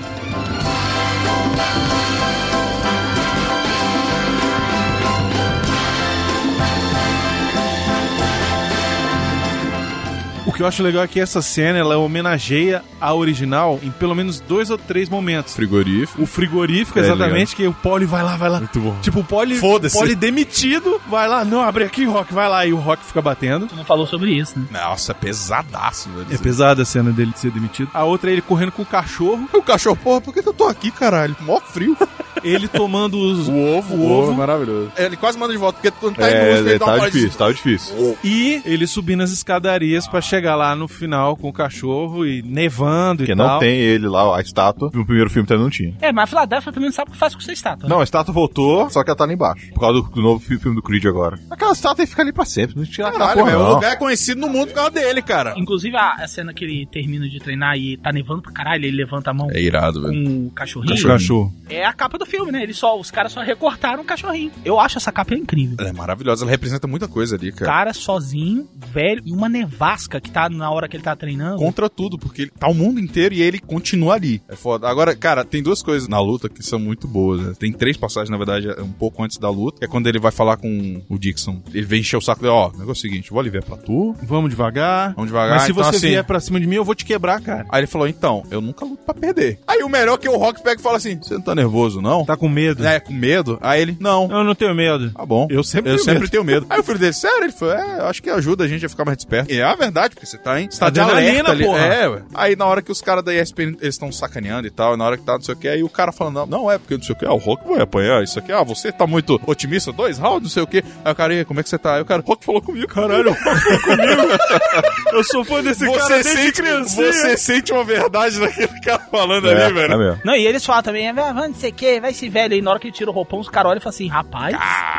O que eu acho legal é que essa cena, ela homenageia a original em pelo menos dois ou três momentos. Frigorífico. O frigorífico, É, exatamente, que o Poli vai lá, vai lá. Muito bom. Tipo, o Poli, Foda-se. Poli demitido, vai lá, não, abre aqui, Rock, vai lá. E o Rock fica batendo. Tu não falou sobre isso, né? Nossa, pesadaço, velho. É pesada a cena dele de ser demitido. A outra é ele correndo com o cachorro, O cachorro, porra, por que que eu tô aqui, caralho? Mó frio. ele tomando os, O ovo, o ovo, maravilhoso. Ele quase manda de volta, porque quando tá É, em luz, ele dá uma tava paradinha. difícil, tava difícil. e ele subindo as escadarias pra chegar lá no final com o cachorro e nevando Porque e não tal. tem ele lá, a estátua. No primeiro filme também não tinha. É, mas a Philadelphia também não sabe o que faz com essa estátua. Não, a estátua voltou, só que ela tá ali embaixo. Por causa do, do novo fi- filme do Creed agora. Aquela estátua aí fica ali pra sempre, não tira aquela Caralho, porra, velho, o não. lugar é conhecido no mundo por causa dele, cara. Inclusive, a, a cena que ele termina de treinar e tá nevando pra caralho, ele levanta a mão É irado, velho. com o cachorrinho. Cachorro. É a capa do filme, né? Ele só, os caras só recortaram o cachorrinho. Eu acho essa capa incrível. Ela é maravilhosa, ela representa muita coisa ali, cara. Cara sozinho, velho, e uma nevasca que tá na hora que ele tá treinando. Contra tudo, porque ele tá o mundo inteiro e ele continua ali. É foda. Agora, cara, tem duas coisas na luta que são muito boas, né? Tem três passagens, na verdade, um pouco antes da luta, que é quando ele vai falar com o Dixon. Ele vem encher o saco dele, ó, o negócio é o seguinte, vou aliviar pra tu, Vamos devagar. vamos devagar. Mas se então, você assim, vier pra cima de mim, eu vou te quebrar, cara. Aí ele falou, então, eu nunca luto pra perder. Aí o melhor é que o Rock pega e fala assim, você não tá nervoso, não? Tá com medo? É, com medo? Aí ele, não. Eu não tenho medo. Tá bom. Eu sempre eu tenho sempre medo. tenho medo. Aí o filho dele, sério? Ele falou, é, eu acho que ajuda a gente a ficar mais desperto. E é a verdade, porque você tá em estado de Adrenalina, alerta ali. porra. É, ué. Aí na hora que os caras da E S P N, eles estão sacaneando e tal, e na hora que tá não sei o que, aí o cara falando, não, não é porque não sei o que, ah, o Rock vai apanhar isso aqui, ah, você tá muito otimista, dois rounds, não sei o que. Aí o cara, e aí, como é que você tá? Aí o cara, o Rock falou comigo, caralho, o Rock falou comigo. Eu sou fã desse cara Você desde sente, criancinha. você sente uma verdade daquele cara falando É, ali, velho. é mesmo. Não, e eles falam também, ah, não sei o que, vai se velho aí. Na hora que ele tira o roupão, os caras olham e falam assim, rapaz,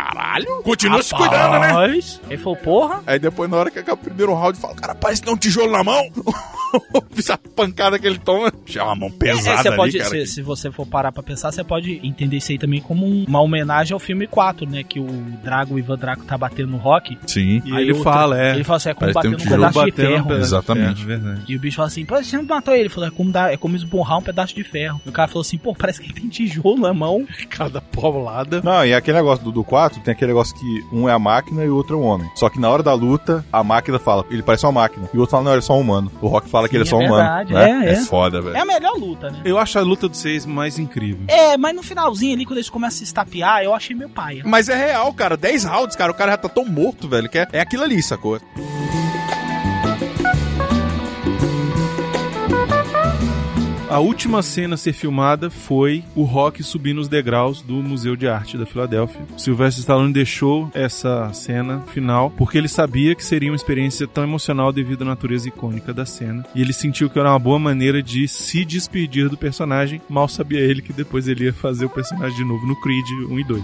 caralho, continua se cuidando, né? Mas, ele falou, porra. Aí depois, na hora que acaba o primeiro round, fala, cara, parece que tem um tijolo na mão. A pancada que ele toma, chama a mão pesada é, você ali, pode, cara. se, que... se você for parar pra pensar, você pode entender isso aí também como um- uma homenagem ao filme quatro, né? Que o Drago, o Ivan Drago tá batendo no Rock. Sim. E Aí ele o fala, é. Ele fala assim, é como Parece bater que tem num um tijolo pedaço de batendo ferro. um pedaço de Exatamente. ferro, verdade. E o bicho fala assim, pô, você não matou ele. Ele falou, é como, dar, é como esburrar um pedaço de ferro. E o cara falou assim, pô, parece que ele tem tijolo na mão. Cada paulada. Não, e aquele negócio do, do quatro, tem aquele negócio que um é a máquina e o outro é o homem. Só que na hora da luta, a máquina fala, ele parece uma máquina. E o outro fala, não, ele é só um humano. O Rock fala Sim, que ele é só um é humano. verdade, Né? é, É foda, velho. É a melhor luta, né? Eu acho a luta dos seis mais incrível. É, mas no finalzinho ali, quando eles começam a se estapear, eu achei meio paia. Mas é real, cara. dez rounds, cara. O cara já tá tão morto, velho, que é, é aquilo ali, sacou? A última cena a ser filmada foi o Rock subindo os degraus do Museu de Arte da Filadélfia. Sylvester Stallone deixou essa cena final porque ele sabia que seria uma experiência tão emocional devido à natureza icônica da cena. E ele sentiu que era uma boa maneira de se despedir do personagem. Mal sabia ele que depois ele ia fazer o personagem de novo no Creed um e dois.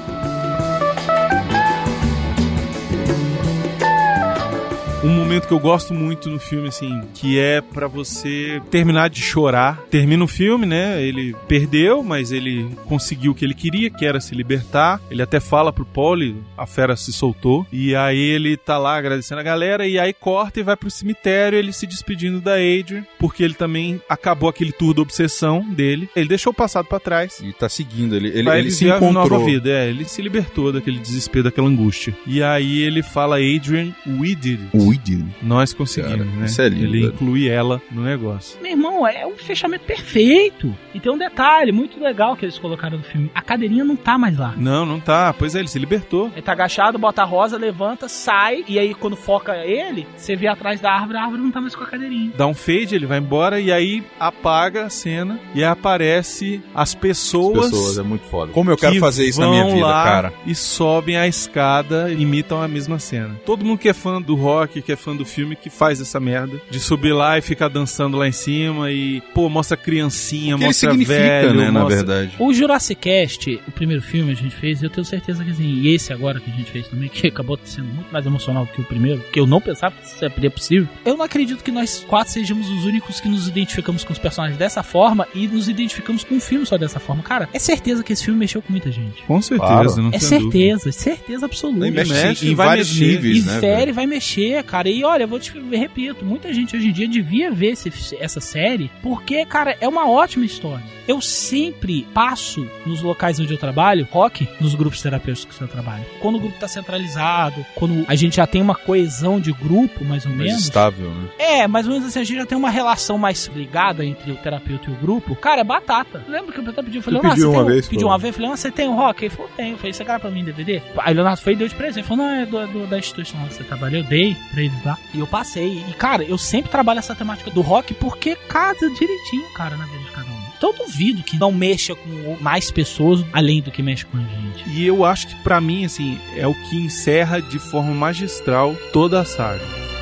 Um momento que eu gosto muito no filme, assim, que é pra você terminar de chorar. Termina o filme, né? Ele perdeu, mas ele conseguiu o que ele queria, que era se libertar. Ele até fala pro Paulie, a fera se soltou. E aí ele tá lá agradecendo a galera, e aí corta e vai pro cemitério, ele se despedindo da Adrian, porque ele também acabou aquele tour da obsessão dele. Ele deixou o passado pra trás. E tá seguindo, ele, ele, Vai ele se viver a encontrou. nova vida, é, ele se libertou daquele desespero, daquela angústia. E aí ele fala, Adrian, we did it. We did it. Nós conseguimos, Cara, né? isso é lindo, ele velho. inclui ela no negócio. Meu irmão, é um fechamento perfeito. E tem um detalhe muito legal que eles colocaram no filme. A cadeirinha não tá mais lá. Não, não tá. Pois é, ele se libertou. Ele tá agachado, bota a rosa, levanta, sai. E aí quando foca ele, você vê atrás da árvore, a árvore não tá mais com a cadeirinha. Dá um fade, ele vai embora e aí apaga a cena e aí aparece as pessoas, As pessoas, é muito foda. Como eu quero que fazer isso na vão minha vida, lá cara. e sobem a escada e imitam a mesma cena. Todo mundo que é fã do Rock, que é fã do filme, que faz essa merda de subir lá e ficar dançando lá em cima e, pô, mostra criancinha, O que ele mostra significa, velho, né, na mostra... verdade. O Jurassic Cast, o primeiro filme a gente fez, eu tenho certeza que assim, e esse agora que a gente fez também, que acabou sendo muito mais emocional do que o primeiro, que eu não pensava que isso seria possível. Eu não acredito que nós quatro sejamos os únicos que nos identificamos com os personagens dessa forma e nos identificamos com o filme só dessa forma. Cara, é certeza que esse filme mexeu com muita gente. Com certeza, Claro. não É tem dúvida. certeza, certeza absoluta. Ele mexe, mexe em e vai vários mexer. níveis, E né, série velho? vai mexer, cara. E olha, eu vou te repito, muita gente hoje em dia devia ver esse, essa série, porque, cara, é uma ótima história. Eu sempre passo nos locais onde eu trabalho, rock, nos grupos terapêuticos que eu trabalho. Quando o grupo tá centralizado, quando a gente já tem uma coesão de grupo, mais ou Mais menos. estável, né? É, mais ou menos assim, a gente já tem uma relação mais ligada entre o terapeuta e o grupo. Cara, é batata. Lembra que eu até pedi? Eu falei, Tu Leonardo, pediu você uma tem, vez, pediu pô. uma vez, eu falei, "Ah, você tem um rock?" Ele falou, tenho. Eu falei, você grava pra mim D V D? Aí o Leonardo foi e deu de presente. Ele falou, não, é do, do- da instituição lá que você trabalha. Eu dei pra eles lá. E eu passei. E, cara, eu sempre trabalho essa temática do rock porque casa direitinho, cara, na vida de cada um. Então eu duvido que não mexa com mais pessoas além do que mexe com a gente. E eu acho que pra mim, assim, é o que encerra de forma magistral toda a saga.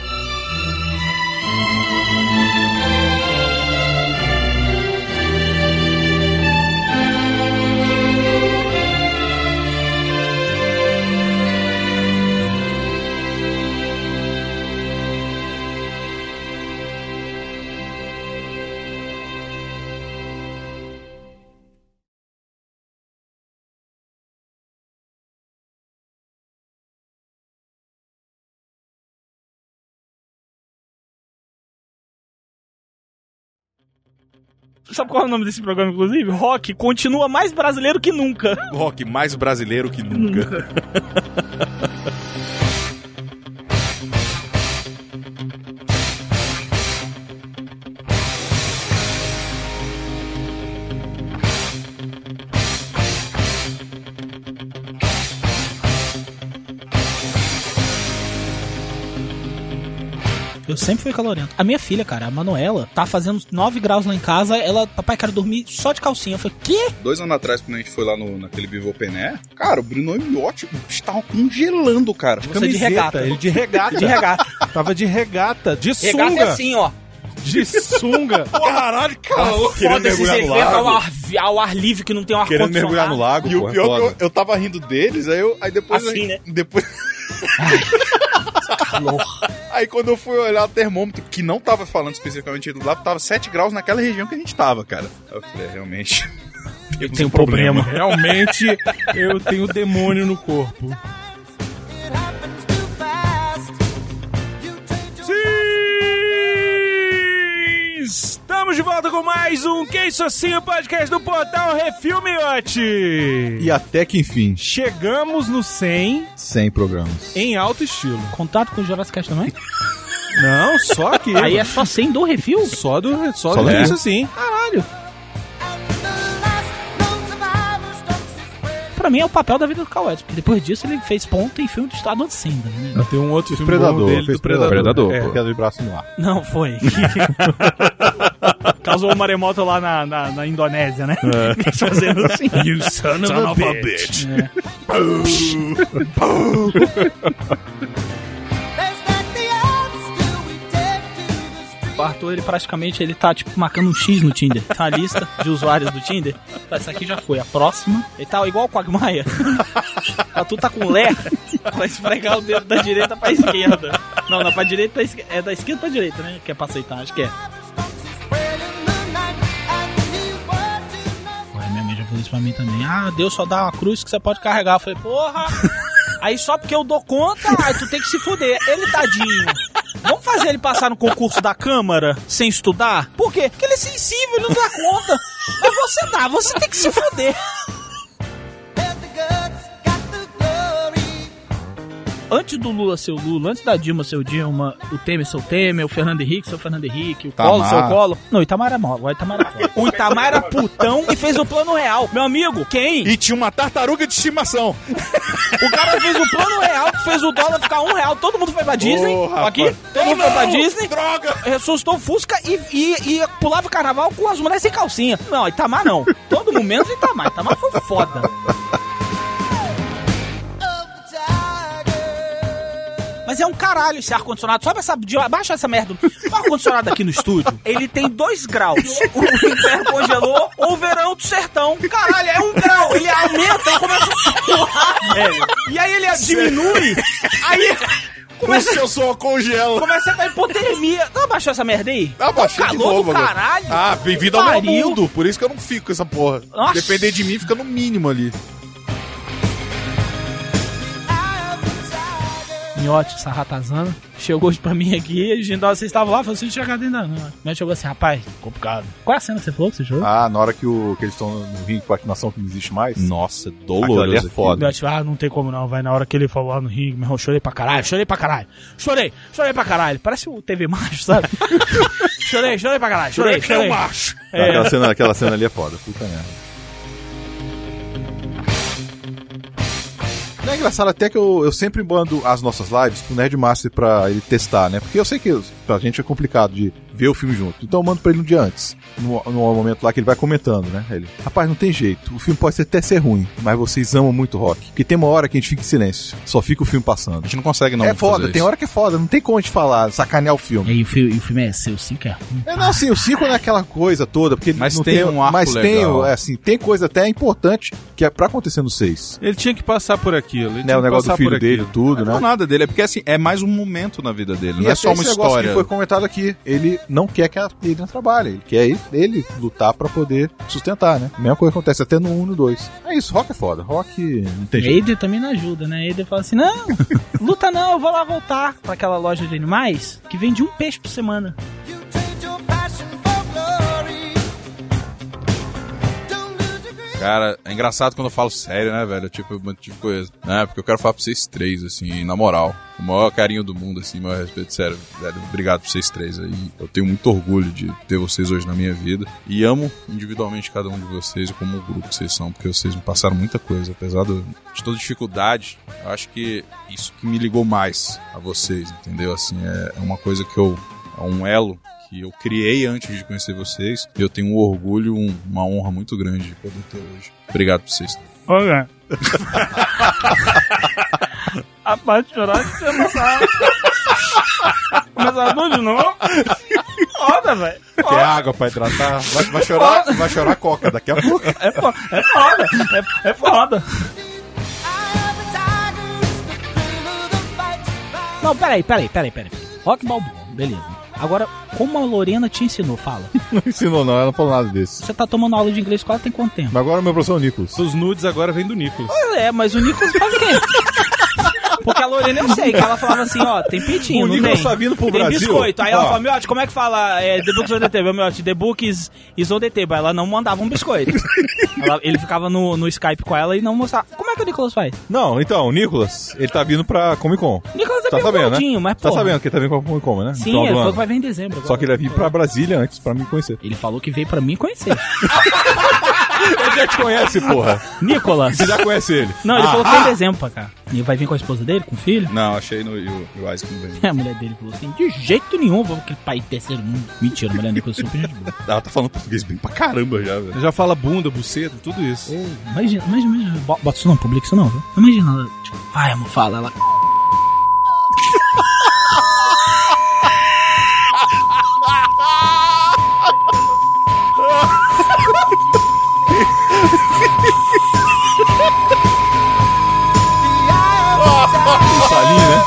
Sabe qual é o nome desse programa, inclusive? Rock continua mais brasileiro que nunca. Rock mais brasileiro que nunca. Eu sempre fui calorento. A minha filha, cara, a Manuela, tá fazendo nove graus lá em casa. Ela, papai, quero dormir só de calcinha. Eu falei, quê? Dois anos atrás, quando a gente foi lá no, naquele Vivo Open Air, cara, o Bruno Miotti estava congelando, cara. Você de regata. Ele de regata. De regata. Tava de regata, de Regata sunga. é assim, ó. de sunga. Caralho, cara. Foda esses eventos ao ar, ao ar livre que não tem um Querendo ar-condicionado. mergulhar no lago, E o pô, é pior é que foda. eu, eu tava rindo deles, aí eu. Aí depois. Assim, aí, né? Depois. Aí quando eu fui olhar o termômetro, que não tava falando especificamente do lado, tava sete graus naquela região que a gente tava, cara. Eu falei, é, realmente. Eu tenho um problema. Realmente, eu tenho demônio no corpo. Sim! Estamos de volta com mais um Que Isso Assim, o podcast do portal Refil Miote. E até que enfim, Chegamos no cem cem programas. em alto estilo. Contato com o Jurassic Cast também? Não, só aqui. Aí é só cem do refil? Só do, só Só do do isso assim. Caralho. Pra mim é o papel da vida do Carl Weathers, porque depois disso ele fez ponta em filme do Estado de Senda, né? Tem um outro filme Predador, bom dele, fez do Predador. Predador, É. porque é do braço no ar. Não, foi. Causou um maremoto lá na, na, na Indonésia, né? É. Fazendo assim. You son of a bitch. É. O Arthur, ele praticamente ele tá tipo marcando um X no Tinder. Tá a lista de usuários do Tinder. Essa aqui já foi. A próxima. Ele tá igual o Quagmire. O Arthur tá com Lé. Vai esfregar o dedo da direita pra esquerda. Não, não, pra direita pra esquerda. É da esquerda pra direita, né? Que é pra aceitar, acho que é. Ué, minha mãe já falou isso pra mim também. Ah, Deus só dá uma cruz que você pode carregar. Eu falei, porra. Aí só porque eu dou conta, aí tu tem que se fuder. Ele, tadinho. Vamos fazer ele passar no concurso da Câmara sem estudar? Por quê? Porque ele é sensível, ele não dá conta. Mas você dá, você tem que se fuder. Antes do Lula ser o Lula, antes da Dilma ser o Dilma, o Temer ser o Temer, o Fernando Henrique ser o Fernando Henrique, o Collor ser o Collor. Não, o Itamar era mal, o Itamar era foda. O Itamar era putão e fez o plano real. Meu amigo, quem? E tinha uma tartaruga de estimação. O cara fez o plano real, que fez o dólar ficar um real. Todo mundo foi pra Disney. Oh, rapaz. Aqui, todo mundo foi pra Disney. Droga! Ressuscitou o Fusca e, e, e pulava o carnaval com as mulheres sem calcinha. Não, Itamar não. Todo mundo menos Itamar. Itamar foi foda. Mas é um caralho esse ar-condicionado. Sobe essa. Baixa essa merda. O ar-condicionado aqui no estúdio, ele tem dois graus. O inverno congelou ou o verão do sertão. Caralho, é um grau. Ele aumenta e começa a suar, velho. E aí ele diminui. Aí. Começa, o seu som congela. Começa a dar hipotermia. Não abaixou essa merda aí? Ah, baixei de calor novo do agora. caralho. Ah, bem-vindo ao meu Pariu. mundo. Por isso que eu não fico com essa porra. Nossa. Depender de mim, fica no mínimo ali. Miote, essa ratazana, chegou hoje pra mim aqui, a gente, vocês estavam lá, falou assim, não chegou ainda não. Mas chegou assim, rapaz, complicado. Qual é a cena que você falou que você jogou? Ah, na hora que, o, que eles estão no ringue de patinação que não existe mais. Nossa, Aquilo ali doloroso. é foda. Miote, ah, não tem como não, vai na hora que ele falou lá no ringue, meu irmão, chorei pra caralho, chorei pra caralho, chorei, chorei pra caralho, parece o T V Macho, sabe? chorei, chorei pra caralho, chorei, chorei. macho. É. Aquela, cena, aquela cena ali é foda, puta merda. Não é engraçado até que eu, eu sempre mando as nossas lives pro Nerdmaster pra ele testar, né? Porque eu sei que pra gente é complicado de ver o filme junto. Então eu mando pra ele um dia antes. No, no momento lá que ele vai comentando, né? Ele, rapaz, não tem jeito. O filme pode até ser ruim, mas vocês amam muito rock. Porque tem uma hora que a gente fica em silêncio. Só fica o filme passando. A gente não consegue não É foda, fazer tem isso. hora que é foda. Não tem como a gente falar, sacanear o filme. E o filme, o filme é seu, sim, que é ruim. É, não, assim, o cinco não é aquela coisa toda, porque Mas não tem um arco mas tem, legal. é, assim, tem coisa até importante que é pra acontecer no seis. Ele tinha que passar por aquilo. Ele Né, tinha o que negócio do passar filho por dele, aquilo. tudo, Não é né? nada dele, é porque assim, é mais um momento na vida dele, não E é até só uma esse negócio história. que foi comentado aqui, ele não quer que a Adrian trabalhe, ele quer ele, ele lutar pra poder sustentar, né? A mesma coisa acontece até no um e no dois. É isso, rock é foda, rock não tem E jeito. Aiden também não ajuda, né? Aiden fala assim, não, luta não, eu vou lá voltar pra aquela loja de animais que vende um peixe por semana. Cara, é engraçado quando eu falo sério, né, velho? Tipo, um monte de coisa. Né? Porque eu quero falar pra vocês três, assim, na moral. O maior carinho do mundo, assim, o maior respeito, sério, velho. Obrigado pra vocês três aí. Eu tenho muito orgulho de ter vocês hoje na minha vida. E amo individualmente cada um de vocês e como grupo que vocês são, porque vocês me passaram muita coisa. Apesar do, de toda dificuldade, eu acho que isso que me ligou mais a vocês, entendeu? Assim, é, é uma coisa que eu... É um elo que eu criei antes de conhecer vocês. E eu tenho um orgulho, um, uma honra muito grande de poder ter hoje. Obrigado por vocês. Olha. Rapaz, chorar de você passar. Começar tudo de novo? foda, velho. Quer água pra hidratar? Vai, vai chorar, vai chorar coca daqui a pouco. É foda, é foda, é, é foda. Não, peraí, peraí, peraí, peraí. Rock Balboa, beleza. Agora, como a Lorena te ensinou, fala. Não ensinou não, ela não falou nada disso. Você tá tomando aula de inglês escola tem quanto tempo? Mas agora o meu professor é o Nicolas. Os nudes agora vêm do Nicolas. Pois é, mas o Nicolas faz o quê? Porque a Lorena eu sei, que ela falava assim, ó, tem peitinho, O não Nicolas tem? tá vindo pro tem Brasil. biscoito. Aí ela Ó. fala, Miotti, como é que fala é, The Book is on the table? Miotti, The Book is, is on the table. Ela não mandava um biscoito. Ela- ele ficava no, no Skype com ela e não mostrava. Como é que o Nicolas faz? Não, então, o Nicolas, ele tá vindo pra Comic Con. Nicolas é Tá meio sabendo, gordinho, né? mas Tá porra. sabendo que ele tá vindo pra Comic Con, né? Sim, No final ele do falou ano. que vai vir em dezembro. Agora. Só que ele vai vir pra Brasília antes pra me conhecer. Ele falou que veio pra mim conhecer. Ele já te conhece, porra. Nicolas. Você já conhece ele. Não, ele Ah, falou que vem em dezembro pra cá. E vai vir com a esposa dele, com o filho? Não, achei no o, o Isaac não veio. A mulher dele falou assim, de jeito nenhum, vamos aquele país terceiro mundo. Mentira, a mulher do Nicolas super gente boa. Ela tá falando português bem pra caramba já, velho. Já fala bunda, buceta, tudo isso. Imagina, imagina, imagina. Bo- Bota isso não, publica isso não, viu? Imagina ela, tipo, vai, amor, fala, ela... Salinho, né?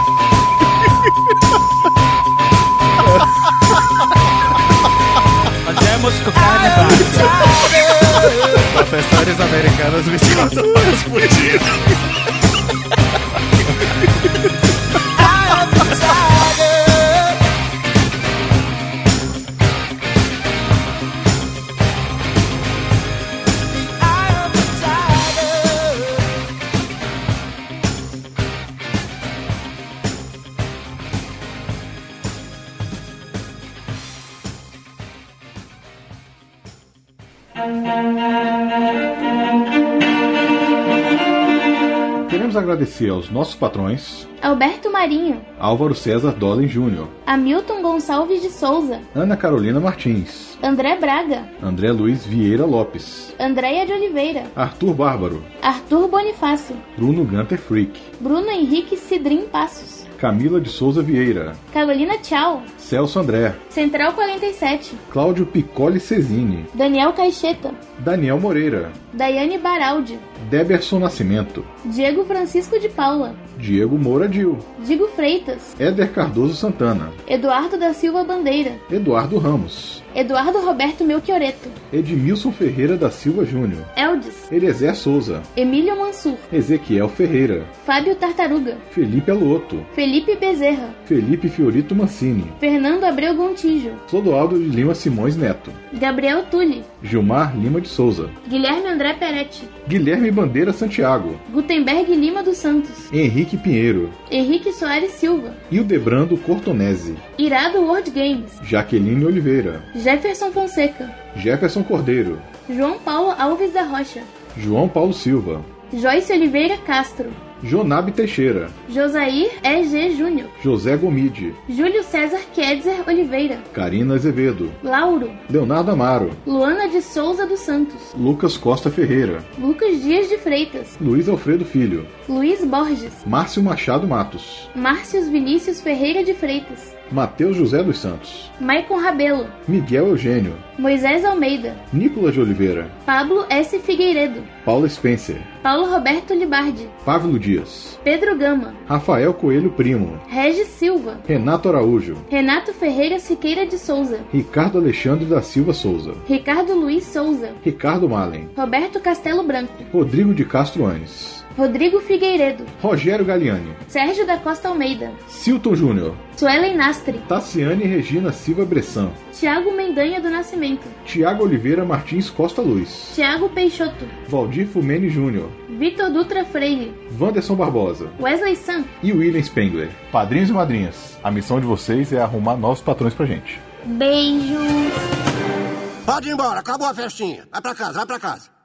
Mas é música que o cara é bravo. Professores americanos vinte e quatro horas por dia. Queremos agradecer aos nossos patrões Alberto Marinho, Álvaro César Dolen Júnior, Hamilton Gonçalves de Souza, Ana Carolina Martins, André Braga, André Luiz Vieira Lopes, Andréia de Oliveira, Arthur Bárbaro, Arthur Bonifácio, Bruno Gunter Freak, Bruno Henrique Cidrim Passos, Camila de Souza Vieira, Carolina Tchau, Celso André, Central quarenta e sete, Cláudio Piccoli Cesini, Daniel Caixeta, Daniel Moreira, Daiane Baraldi, Deberson Nascimento, Diego Francisco de Paula, Diego Moura Dil, Digo Freitas, Éder Cardoso Santana, Eduardo da Silva Bandeira, Eduardo Ramos, Eduardo Roberto Melchioreto, Edmilson Ferreira da Silva Júnior, Eldes, Eliezer Souza, Emílio Mansur, Ezequiel Ferreira, Fábio Tartaruga, Felipe Aluoto, Felipe Bezerra, Felipe Fiorito Mancini, Fernando Abreu Gontijo, Clodoaldo de Lima Simões Neto, Gabriel Tulli, Gilmar Lima de Souza, Guilherme André Peretti, Guilherme Bandeira Santiago, Gutenberg Lima dos Santos, Henrique Pinheiro, Henrique Soares Silva, Hildebrando Cortonese, Irado World Games, Jaqueline Oliveira, Jefferson Fonseca, Jefferson Cordeiro, João Paulo Alves da Rocha, João Paulo Silva, Joyce Oliveira Castro, Jonabe Teixeira, Josair E G Júnior, José Gomide, Júlio César Kedzer Oliveira, Karina Azevedo, Lauro, Leonardo Amaro, Luana de Souza dos Santos, Lucas Costa Ferreira, Lucas Dias de Freitas, Luiz Alfredo Filho, Luiz Borges, Márcio Machado Matos, Márcios Vinícius Ferreira de Freitas, Mateus José dos Santos, Maicon Rabelo, Miguel Eugênio, Moisés Almeida, Nicolas de Oliveira, Pablo S. Figueiredo, Paula Spencer, Paulo Roberto Libardi, Pávilo Dias, Pedro Gama, Rafael Coelho Primo, Regis Silva, Renato Araújo, Renato Ferreira Siqueira de Souza, Ricardo Alexandre da Silva Souza, Ricardo Luiz Souza, Ricardo Malen, Roberto Castelo Branco, Rodrigo de Castro Anes, Rodrigo Figueiredo, Rogério Galiani, Sérgio da Costa Almeida, Silton Júnior, Suelen Nastre, Tassiane Regina Silva Bressan, Tiago Mendanha do Nascimento, Tiago Oliveira Martins Costa Luz, Tiago Peixoto, Valdir Fumene Júnior, Vitor Dutra Freire, Wanderson Barbosa Wesley San e William Spengler. Padrinhos e madrinhas, a missão de vocês é arrumar novos patrões pra gente. Beijos. Pode ir embora, acabou a festinha. Vai pra casa, vai pra casa.